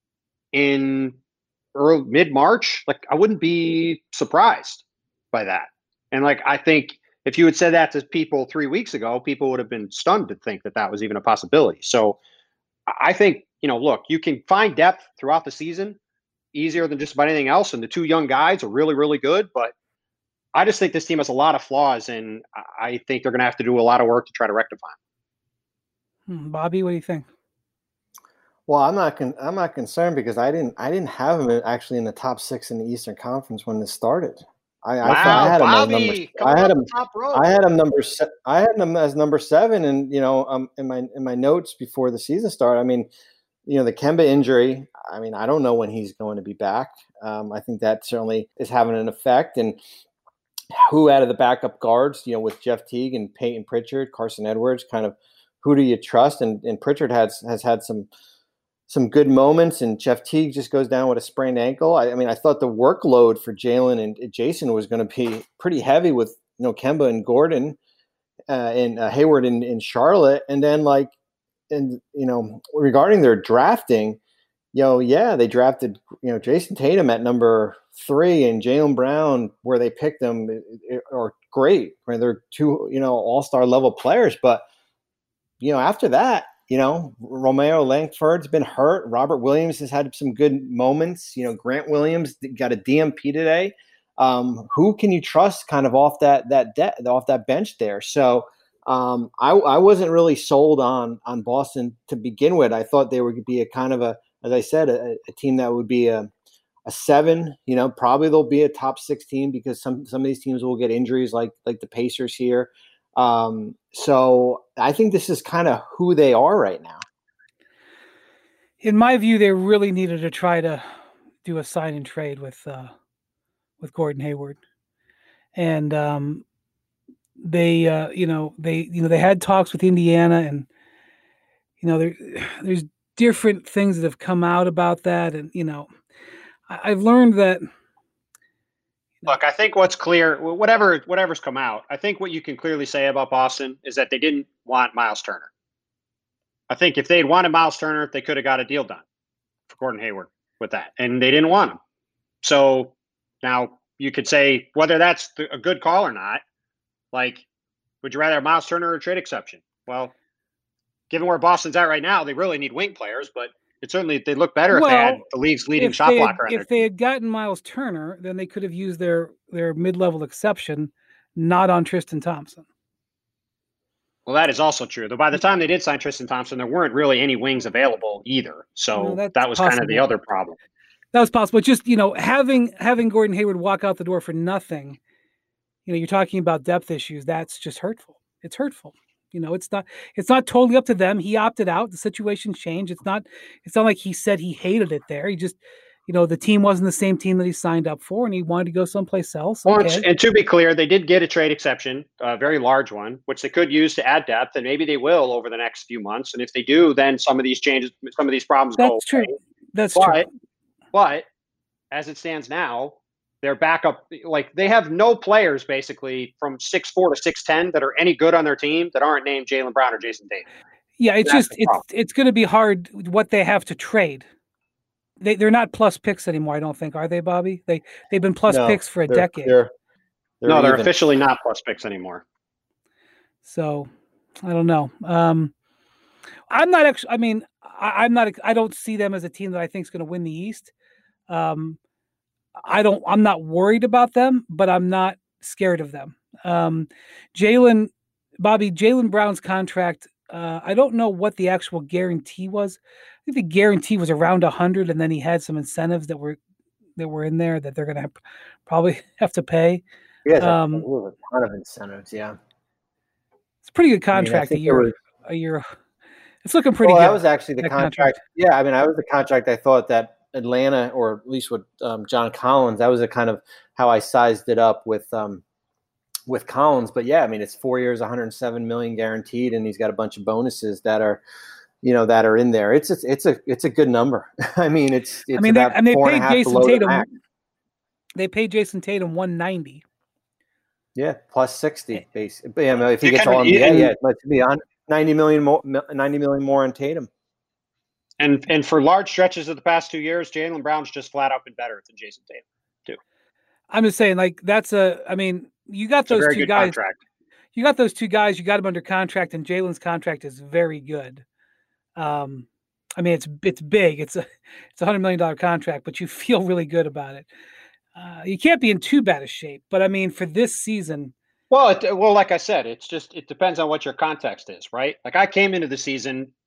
in early mid March, like I wouldn't be surprised by that. And like I think if you had said that to people three weeks ago, people would have been stunned to think that that was even a possibility. So I think, you know, look, you can find depth throughout the season easier than just about anything else. And the two young guys are really, really good. But I just think this team has a lot of flaws, and I think they're going to have to do a lot of work to try to rectify them. Hmm, Bobby, what do you think? Well, I'm not con- I'm not concerned because I didn't I didn't have him actually in the top six in the Eastern Conference when this started. I, Wow, I thought I had him as number. Bobby, coming I had off him. the top rope. I had him number. Se- I had him as number seven, and you know, um, in my in my notes before the season started. I mean, you know, the Kemba injury. I mean, I don't know when he's going to be back. Um, I think that certainly is having an effect. And who out of the backup guards, you know, with Jeff Teague and Peyton Pritchard, Carson Edwards, kind of who do you trust? And and Pritchard has has had some. some good moments, and Jeff Teague just goes down with a sprained ankle. I, I mean, I thought the workload for Jalen and Jason was going to be pretty heavy with, you know, Kemba and Gordon uh, and uh, Hayward in, in Charlotte. And then like, and, you know, regarding their drafting, you know, yeah, they drafted, you know, Jason Tatum at number three and Jaylen Brown where they picked them are great. Right? They're two, you know, all-star level players. But, you know, after that, you know, Romeo Langford's been hurt. Robert Williams has had some good moments. You know, Grant Williams got a D M P today. Um, who can you trust kind of off that that de- off that bench there? So um, I, I wasn't really sold on on Boston to begin with. I thought they would be a kind of a, as I said, a, a team that would be a, a seven. You know, probably they'll be a top sixteen because some some of these teams will get injuries like like the Pacers here. Um, so I think this is kind of who they are right now. In my view, they really needed to try to do a sign and trade with, uh, with Gordon Hayward. And, um, they, uh, you know, they, you know, they had talks with Indiana and, you know, there, there's different things that have come out about that. And, you know, I, I've learned that, Look, I think what's clear, whatever whatever's come out, I think what you can clearly say about Boston is that they didn't want Miles Turner. I think if they'd wanted Miles Turner, they could have got a deal done for Gordon Hayward with that, and they didn't want him. So now you could say whether that's a good call or not. Like, would you rather have Miles Turner or a trade exception? Well, given where Boston's at right now, they really need wing players, but it certainly they look better well, if they had the league's leading shot had, blocker. If they had gotten Miles Turner, then they could have used their their mid-level exception, not on Tristan Thompson. Well, that is also true. Though by the time they did sign Tristan Thompson, there weren't really any wings available either. So well, that was possible. kind of the other problem. That was possible. Just, you know, having having Gordon Hayward walk out the door for nothing, you know, you're talking about depth issues. That's just hurtful. It's hurtful. You know, it's not it's not totally up to them. He opted out. The situation changed. It's not it's not like he said he hated it there. He just, you know, the team wasn't the same team that he signed up for, and he wanted to go someplace else. Well, okay. And to be clear, they did get a trade exception, a very large one, which they could use to add depth, and maybe they will over the next few months. And if they do, then some of these changes, some of these problems That's go true. away. That's but, true. But as it stands now, their backup, like they have no players basically from six four to six ten that are any good on their team that aren't named Jaylen Brown or Jason Tatum. Yeah, it's That's just it's it's going to be hard what they have to trade. They they're not plus picks anymore. I don't think, are they, Bobby? They they've been plus no, picks for a they're, decade. They're, they're no, they're even. officially not plus picks anymore. So I don't know. Um, I'm not actually. I mean, I, I'm not. I don't see them as a team that I think is going to win the East. Um, I don't. I'm not worried about them, but I'm not scared of them. Um, Jaylen, Bobby, Jaylen Brown's contract. Uh, I don't know what the actual guarantee was. I think the guarantee was around a hundred, and then he had some incentives that were that were in there that they're going to probably have to pay. Yeah, um, a ton of incentives. Yeah, it's a pretty good contract. I mean, I a year, was, a year. It's looking pretty well, good. That was actually the contract. contract. Yeah, I mean, I was the contract. I thought that Atlanta, or at least with um, John Collins, that was a kind of how I sized it up with um, with Collins. But yeah, I mean, it's four years, one hundred seven million guaranteed, and he's got a bunch of bonuses that are, you know, that are in there. It's a, it's a it's a good number. I mean, it's it's I mean, they, about and they four paid and a half Jason below Tatum. the max. They paid Jason Tatum one ninety. Yeah, plus sixty base. Yeah, I mean, if he You gets can- all N B A, and- yeah, it must be on ninety million more, ninety million more on Tatum. And and for large stretches of the past two years, Jaylen Brown's just flat out been better than Jason Tatum, too. I'm just saying, like, that's a. I mean, you got It's a those very two good guys. contract. You got those two guys. You got them under contract, and Jaylen's contract is very good. Um, I mean, it's it's big. It's a it's a hundred million dollar contract, but you feel really good about it. Uh, you can't be in too bad a shape, but I mean, for this season. Well, it, well, like I said, it's just it depends on what your context is, right? Like I came into the season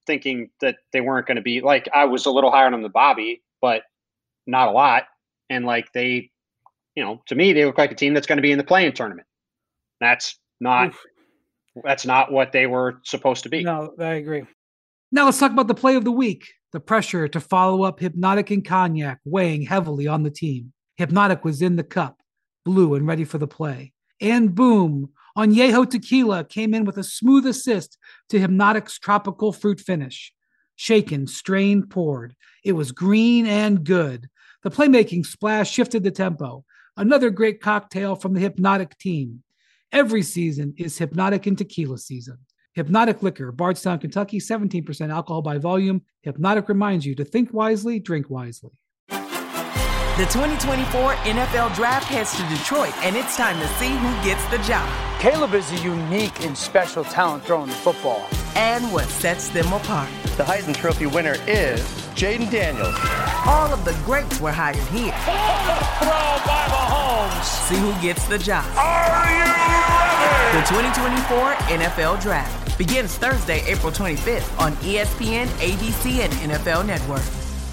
thinking that they weren't going to be like, I was a little higher on the Bobby, but not a lot. And like they, you know, to me, they look like a team that's going to be in the play-in tournament. That's not, Oof. that's not what they were supposed to be. No, I agree. Now let's talk about the play of the week. The pressure to follow up Hypnotic and Cognac weighing heavily on the team. Hypnotic was in the cup, blue and ready for the play. And boom, Añejo Tequila came in with a smooth assist to Hypnotic's tropical fruit finish. Shaken, strained, poured. It was green and good. The playmaking splash shifted the tempo. Another great cocktail from the Hypnotic team. Every season is Hypnotic and Tequila season. Hypnotic Liquor, Bardstown, Kentucky, seventeen percent alcohol by volume. Hypnotic reminds you to think wisely, drink wisely. The twenty twenty-four N F L Draft heads to Detroit, and it's time to see who gets the job. Caleb is a unique and special talent throwing the football. And what sets them apart. The Heisman Trophy winner is Jaden Daniels. All of the greats were hired here. Throw by Mahomes. See who gets the job. Are you ready? The twenty twenty-four N F L Draft begins Thursday, April twenty-fifth on E S P N, A B C, and N F L Network.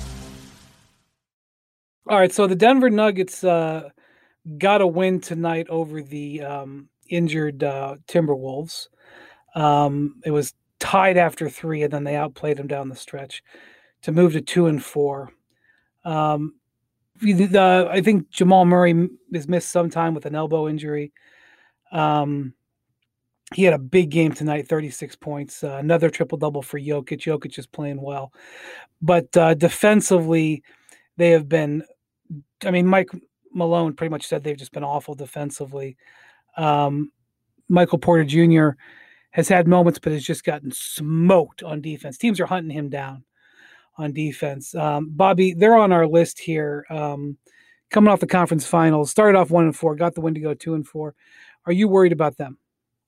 All right, so the Denver Nuggets uh, got a win tonight over the um, injured uh, Timberwolves. Um, it was tied after three, and then they outplayed them down the stretch to move to two and four. Um, the, I think Jamal Murray has missed some time with an elbow injury. Um, he had a big game tonight, thirty-six points, uh, another triple-double for Jokic. Jokic is playing well. But uh, defensively, they have been – I mean, Mike Malone pretty much said they've just been awful defensively. Um, Michael Porter Junior has had moments, but has just gotten smoked on defense. Teams are hunting him down on defense. Um, Bobby, they're on our list here. Um, coming off the conference finals, started off one and four, got the win to go two and four. Are you worried about them?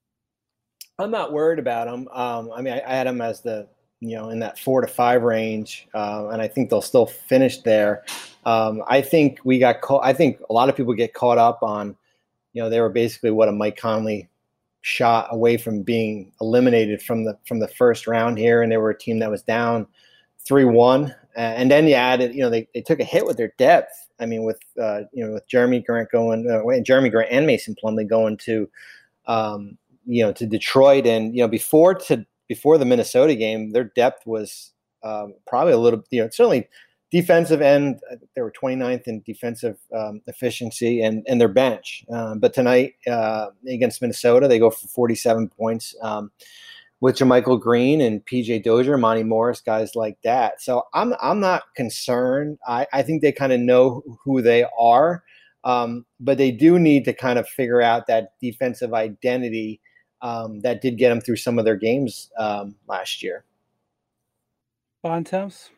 I'm not worried about them. Um, I mean, I, I had them as the, you know, in that four to five range, uh, and I think they'll still finish there. Um, I think we got caught. I think a lot of people get caught up on, you know, they were basically what a Mike Conley shot away from being eliminated from the from the first round here, and they were a team that was down three one, and then you added, you know, they, they took a hit with their depth. I mean, with uh, you know, with Jeremy Grant going, uh, Jeremy Grant and Mason Plumlee going to, um, you know, to Detroit, and you know, before to before the Minnesota game, their depth was um, probably a little, you know, certainly defensive end. They were twenty-ninth in defensive um, efficiency, and and their bench. Um, but tonight uh, against Minnesota, they go for forty-seven points. Um, with JaMychal Green and P J Dozier, Monty Morris, guys like that. So I'm I'm not concerned. I, I think they kind of know who they are, um, but they do need to kind of figure out that defensive identity um, that did get them through some of their games um, last year. Bontemps?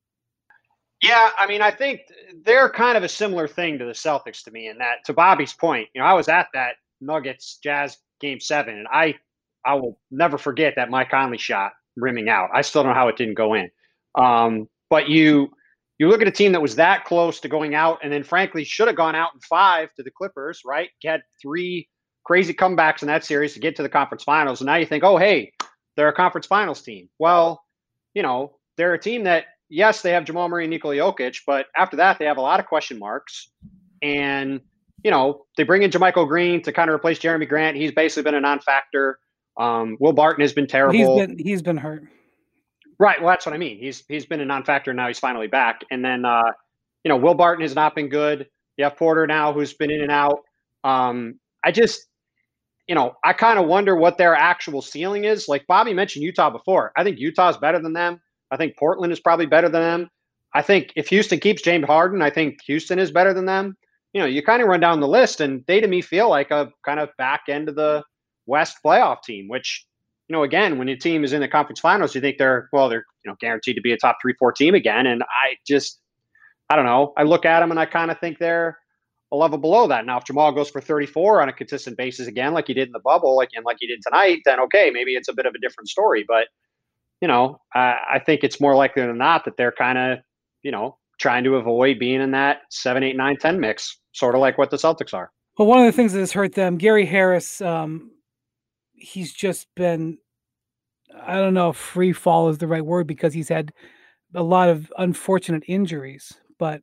Yeah, I mean, I think they're kind of a similar thing to the Celtics to me in that, to Bobby's point, you know, I was at that Nuggets Jazz game seven, and I – I will never forget that Mike Conley shot rimming out. I still don't know how it didn't go in. Um, but you you look at a team that was that close to going out, and then frankly should have gone out in five to the Clippers, right? Had three crazy comebacks in that series to get to the conference finals. And now you think, oh, hey, they're a conference finals team. Well, you know, they're a team that, yes, they have Jamal Murray and Nikola Jokic, but after that they have a lot of question marks. And, you know, they bring in JaMychal Green to kind of replace Jeremy Grant. He's basically been a non-factor. Um, Will Barton has been terrible. He's been he's been hurt. Right. Well, that's what I mean. He's he's been a non-factor. Now he's finally back. And then uh, you know, Will Barton has not been good. You have Porter now, who's been in and out. Um, I just, you know, I kind of wonder what their actual ceiling is. Like Bobby mentioned Utah before. I think Utah is better than them. I think Portland is probably better than them. I think if Houston keeps James Harden, I think Houston is better than them. You know, you kind of run down the list, and they to me feel like a kind of back end of the West playoff team, which, you know, again, when your team is in the conference finals, you think they're, well, they're, you know, guaranteed to be a top three, four team again. And I just, I don't know. I look at them and I kind of think they're a level below that. Now, if Jamal goes for thirty-four on a consistent basis again, like he did in the bubble, like, and like he did tonight, then okay, maybe it's a bit of a different story. But, you know, I, I think it's more likely than not that they're kind of, you know, trying to avoid being in that seven, eight, nine, ten mix, sort of like what the Celtics are. Well, one of the things that has hurt them, Gary Harris, um, he's just been I don't know if free fall is the right word because he's had a lot of unfortunate injuries, but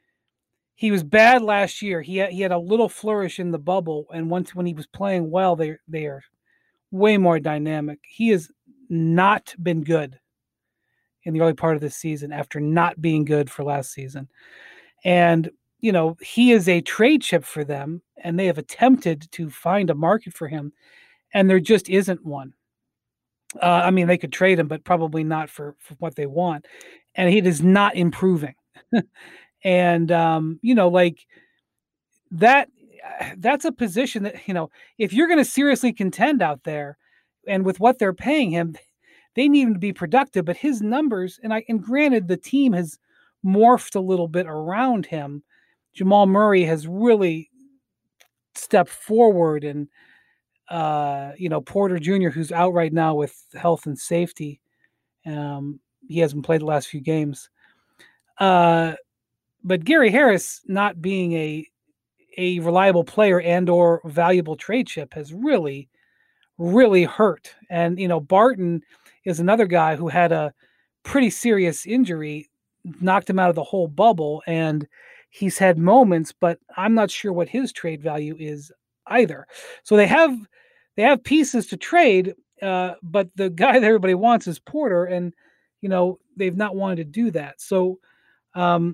he was bad last year. He had, he had a little flourish in the bubble, and once when he was playing well, they they are way more dynamic. He has not been good in the early part of this season after not being good for last season. And, you know, he is a trade chip for them, and they have attempted to find a market for him, and there just isn't one. Uh, I mean, they could trade him, but probably not for, for what they want. And he is not improving. and, um, you know, like that, that's a position that, you know, if you're going to seriously contend out there and with what they're paying him, they need him to be productive, but his numbers, and I, and granted the team has morphed a little bit around him. Jamal Murray has really stepped forward, and, uh, you know, Porter Junior, who's out right now with health and safety. Um, he hasn't played the last few games. Uh, but Gary Harris not being a, a reliable player and or valuable trade chip has really, really hurt. And, you know, Barton is another guy who had a pretty serious injury, knocked him out of the whole bubble, and he's had moments, but I'm not sure what his trade value is either. So they have they have pieces to trade, uh, but the guy that everybody wants is Porter, and you know they've not wanted to do that. So um,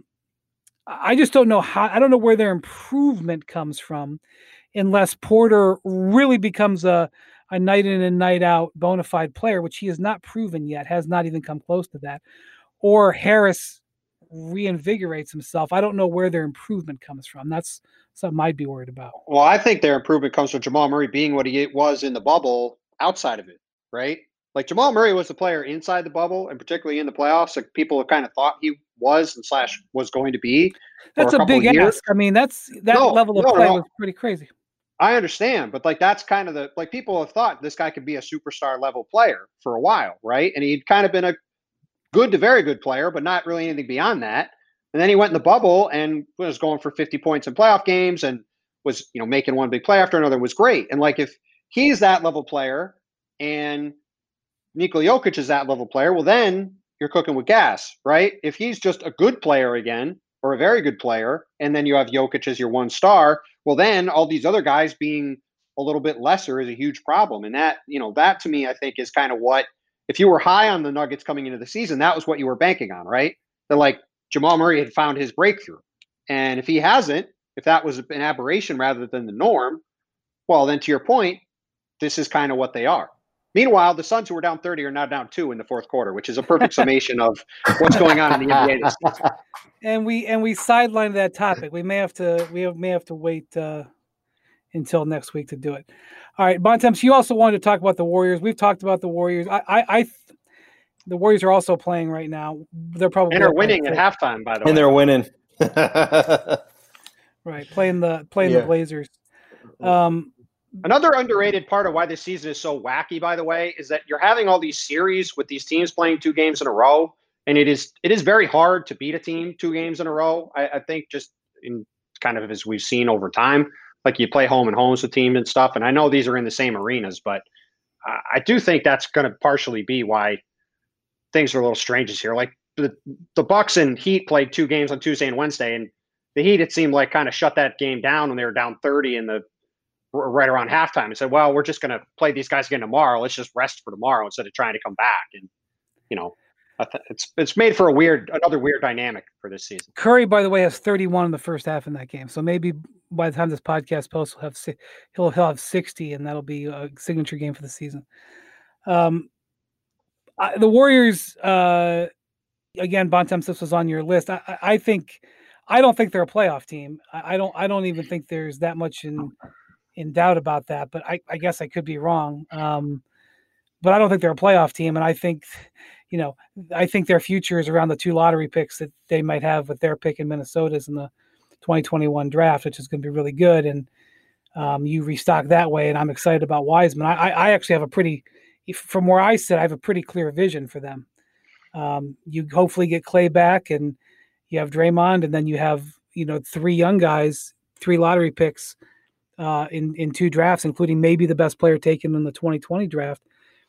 I just don't know how. I don't know where their improvement comes from, unless Porter really becomes a a night in and night out bona fide player, which he has not proven yet, has not even come close to that, or Harris reinvigorates himself. I don't know where their improvement comes from. That's something I'd be worried about. Well, I think their improvement comes from Jamal Murray being what he was in the bubble outside of it, right? Like Jamal Murray was the player inside the bubble, and particularly in the playoffs, like people have kind of thought he was and slash was going to be. That's a, a big ask. I mean, that's that no, level of no, play no. was pretty crazy. I understand, but like that's kind of the like people have thought this guy could be a superstar level player for a while, right? And he'd kind of been a good to very good player, but not really anything beyond that. And then he went in the bubble and was going for fifty points in playoff games and was, you know, making one big play after another. Was great. And like if he's that level player and Nikola Jokic is that level player, well then you're cooking with gas, right? If he's just a good player again or a very good player, and then you have Jokic as your one star, well then all these other guys being a little bit lesser is a huge problem. And that, you know, that to me I think is kind of what, if you were high on the Nuggets coming into the season, that was what you were banking on, right? That like Jamal Murray had found his breakthrough. And if he hasn't, if that was an aberration rather than the norm, well, then to your point, this is kind of what they are. Meanwhile, the Suns, who were down thirty, are now down two in the fourth quarter, which is a perfect summation of what's going on in the N B A this season. And we and we sidelined that topic. We may have to we have, may have to wait uh, until next week to do it. All right, Bontemps, you also wanted to talk about the Warriors. We've talked about the Warriors. I, I, I the Warriors are also playing right now. They're probably and they're winning at halftime, by the way. And they're winning. Right, playing the playing yeah. the Blazers. Um, Another underrated part of why this season is so wacky, by the way, is that you're having all these series with these teams playing two games in a row, and it is it is very hard to beat a team two games in a row. I, I think just in kind of as we've seen over time. Like you play home and homes with teams and stuff. And I know these are in the same arenas, but uh, I do think that's going to partially be why things are a little strange this year. Like the, the Bucks and Heat played two games on Tuesday and Wednesday, and the Heat, it seemed like kind of shut that game down when they were down thirty in the right around halftime and said, well, we're just going to play these guys again tomorrow. Let's just rest for tomorrow instead of trying to come back. And, you know, it's it's made for a weird, another weird dynamic for this season. Curry, by the way, has thirty-one in the first half in that game. So maybe by the time this podcast posts, he'll have he'll he'll have sixty, and that'll be a signature game for the season. Um, I, the Warriors, uh, again, Bontemps, this was on your list. I, I think, I don't think they're a playoff team. I, I don't, I don't even think there's that much in in doubt about that. But I, I guess I could be wrong. Um, but I don't think they're a playoff team, and I think. You know, I think their future is around the two lottery picks that they might have with their pick in Minnesota's in the twenty twenty-one draft, which is going to be really good. And um, you restock that way. And I'm excited about Wiseman. I, I actually have a pretty, from where I sit, I have a pretty clear vision for them. Um, you hopefully get Clay back, and you have Draymond, and then you have, you know, three young guys, three lottery picks uh, in, in two drafts, including maybe the best player taken in the twenty twenty draft.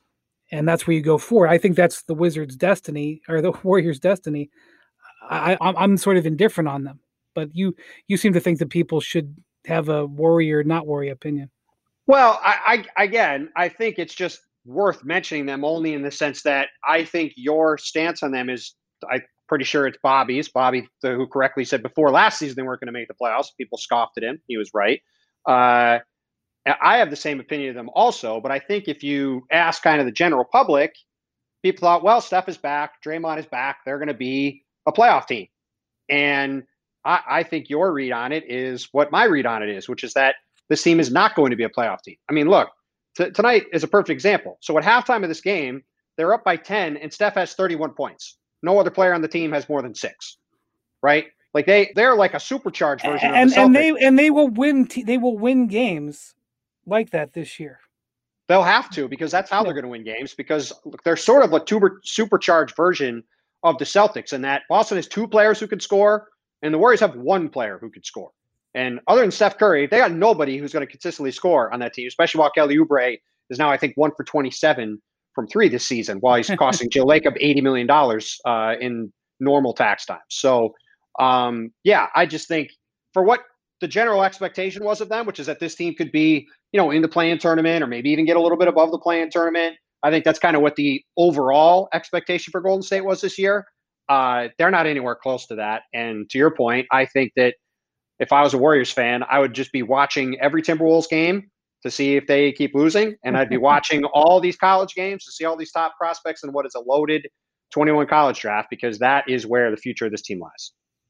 and that's where you go for. I think that's the Wizards' destiny or the Warriors' destiny. I, I'm, I'm sort of indifferent on them, but you you seem to think that people should have a Warrior, not Warrior opinion. Well, I, I again, I think it's just worth mentioning them only in the sense that I think your stance on them is, I'm pretty sure it's Bobby's. Bobby, the, who correctly said before last season they weren't going to make the playoffs. People scoffed at him. He was right. Uh, I have the same opinion of them also, but I think if you ask kind of the general public, people thought, well, Steph is back, Draymond is back, they're going to be a playoff team. And I, I think your read on it is what my read on it is, which is that this team is not going to be a playoff team. I mean, look, t- tonight is a perfect example. So at halftime of this game, they're up by ten, and Steph has thirty-one points. No other player on the team has more than six, right? Like they, they're like a supercharged version and, of the Celtics. And they and they will win. T- they will win games like that this year. They'll have to, because that's how they're going to win games, because look, they're sort of a tuber, supercharged version of the Celtics in that Boston has two players who can score, and the Warriors have one player who can score. And other than Steph Curry, they got nobody who's going to consistently score on that team, especially while Kelly Oubre is now, I think, one for twenty-seven from three this season, while he's costing Joe Lacob eighty million dollars uh, in normal tax times. So, um, yeah, I just think for what the general expectation was of them, which is that this team could be, you know, in the play-in tournament or maybe even get a little bit above the play-in tournament. I think that's kind of what the overall expectation for Golden State was this year. Uh, they're not anywhere close to that. And to your point, I think that if I was a Warriors fan, I would just be watching every Timberwolves game to see if they keep losing. And I'd be watching all these college games to see all these top prospects and what is a loaded twenty-one college draft, because that is where the future of this team lies.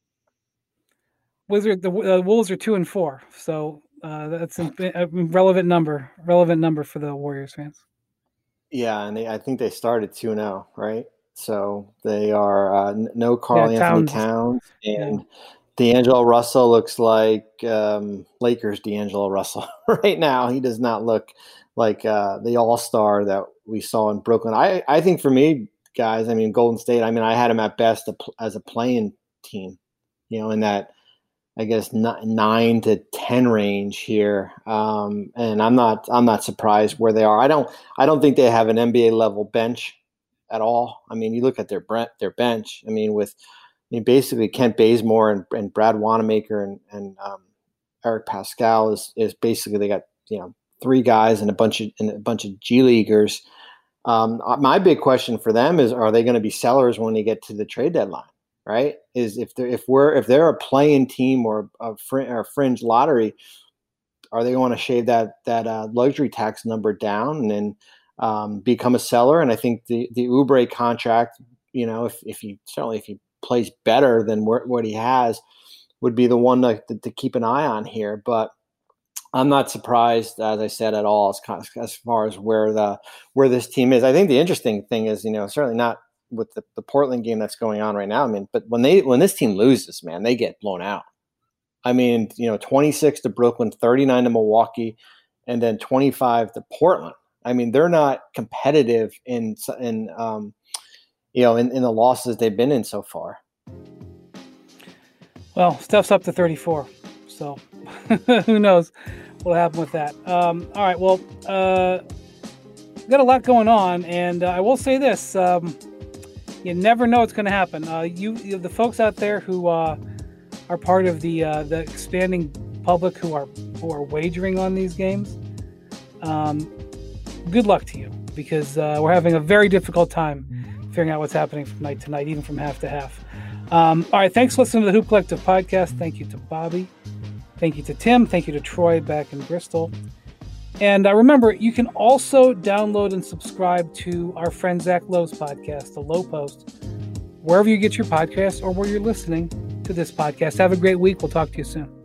Wizard, the uh, Wolves are two and four. So uh, that's a, a relevant number, relevant number for the Warriors fans. Yeah. And they, I think they started two and oh, right? So they are uh, no Karl Yeah, Anthony Towns. Towns, and Yeah. D'Angelo Russell looks like um, Lakers D'Angelo Russell right now. He does not look like uh, the all-star that we saw in Brooklyn. I, I think for me, guys, I mean, Golden State, I mean, I had him at best as a playing team, you know, in that, I guess, nine to ten range here. Um, and I'm not I'm not surprised where they are. I don't I don't think they have an N B A level bench at all. I mean, you look at their their bench. I mean, with I mean, basically Kent Bazemore and, and Brad Wanamaker and, and um, Eric Pascal is is basically they got, you know, three guys and a bunch of and a bunch of G Leaguers. Um, my big question for them is, are they going to be sellers when they get to the trade deadline? Right? Is if they're if we're if they're a play-in team or a, fr- or a fringe lottery, are they going to shave that that uh, luxury tax number down and then um, become a seller? And I think the the Oubre contract, you know, if if he certainly if he plays better than wh- what he has, would be the one to, to, to keep an eye on here. But I'm not surprised, as I said, at all as, as far as where the where this team is. I think the interesting thing is, you know, certainly not with the, the Portland game that's going on right now. I mean, but when they when this team loses, man, they get blown out. I mean, you know, twenty-six to Brooklyn, thirty-nine to Milwaukee, and then twenty-five to Portland. I mean, they're not competitive in in um, you know in, in the losses they've been in so far. Well, Steph's up to thirty-four, so who knows what'll happen with that. Um, all right, well, uh, we've got a lot going on, and uh, I will say this. Um, You never know what's going to happen. Uh, you, you, the folks out there who uh, are part of the uh, the expanding public who are who are wagering on these games, um, good luck to you, because uh, we're having a very difficult time figuring out what's happening from night to night, even from half to half. Um, all right, thanks for listening to the Hoop Collective podcast. Thank you to Bobby. Thank you to Tim. Thank you to Troy back in Bristol. And uh, remember, you can also download and subscribe to our friend Zach Lowe's podcast, The Low Post, wherever you get your podcasts or where you're listening to this podcast. Have a great week. We'll talk to you soon.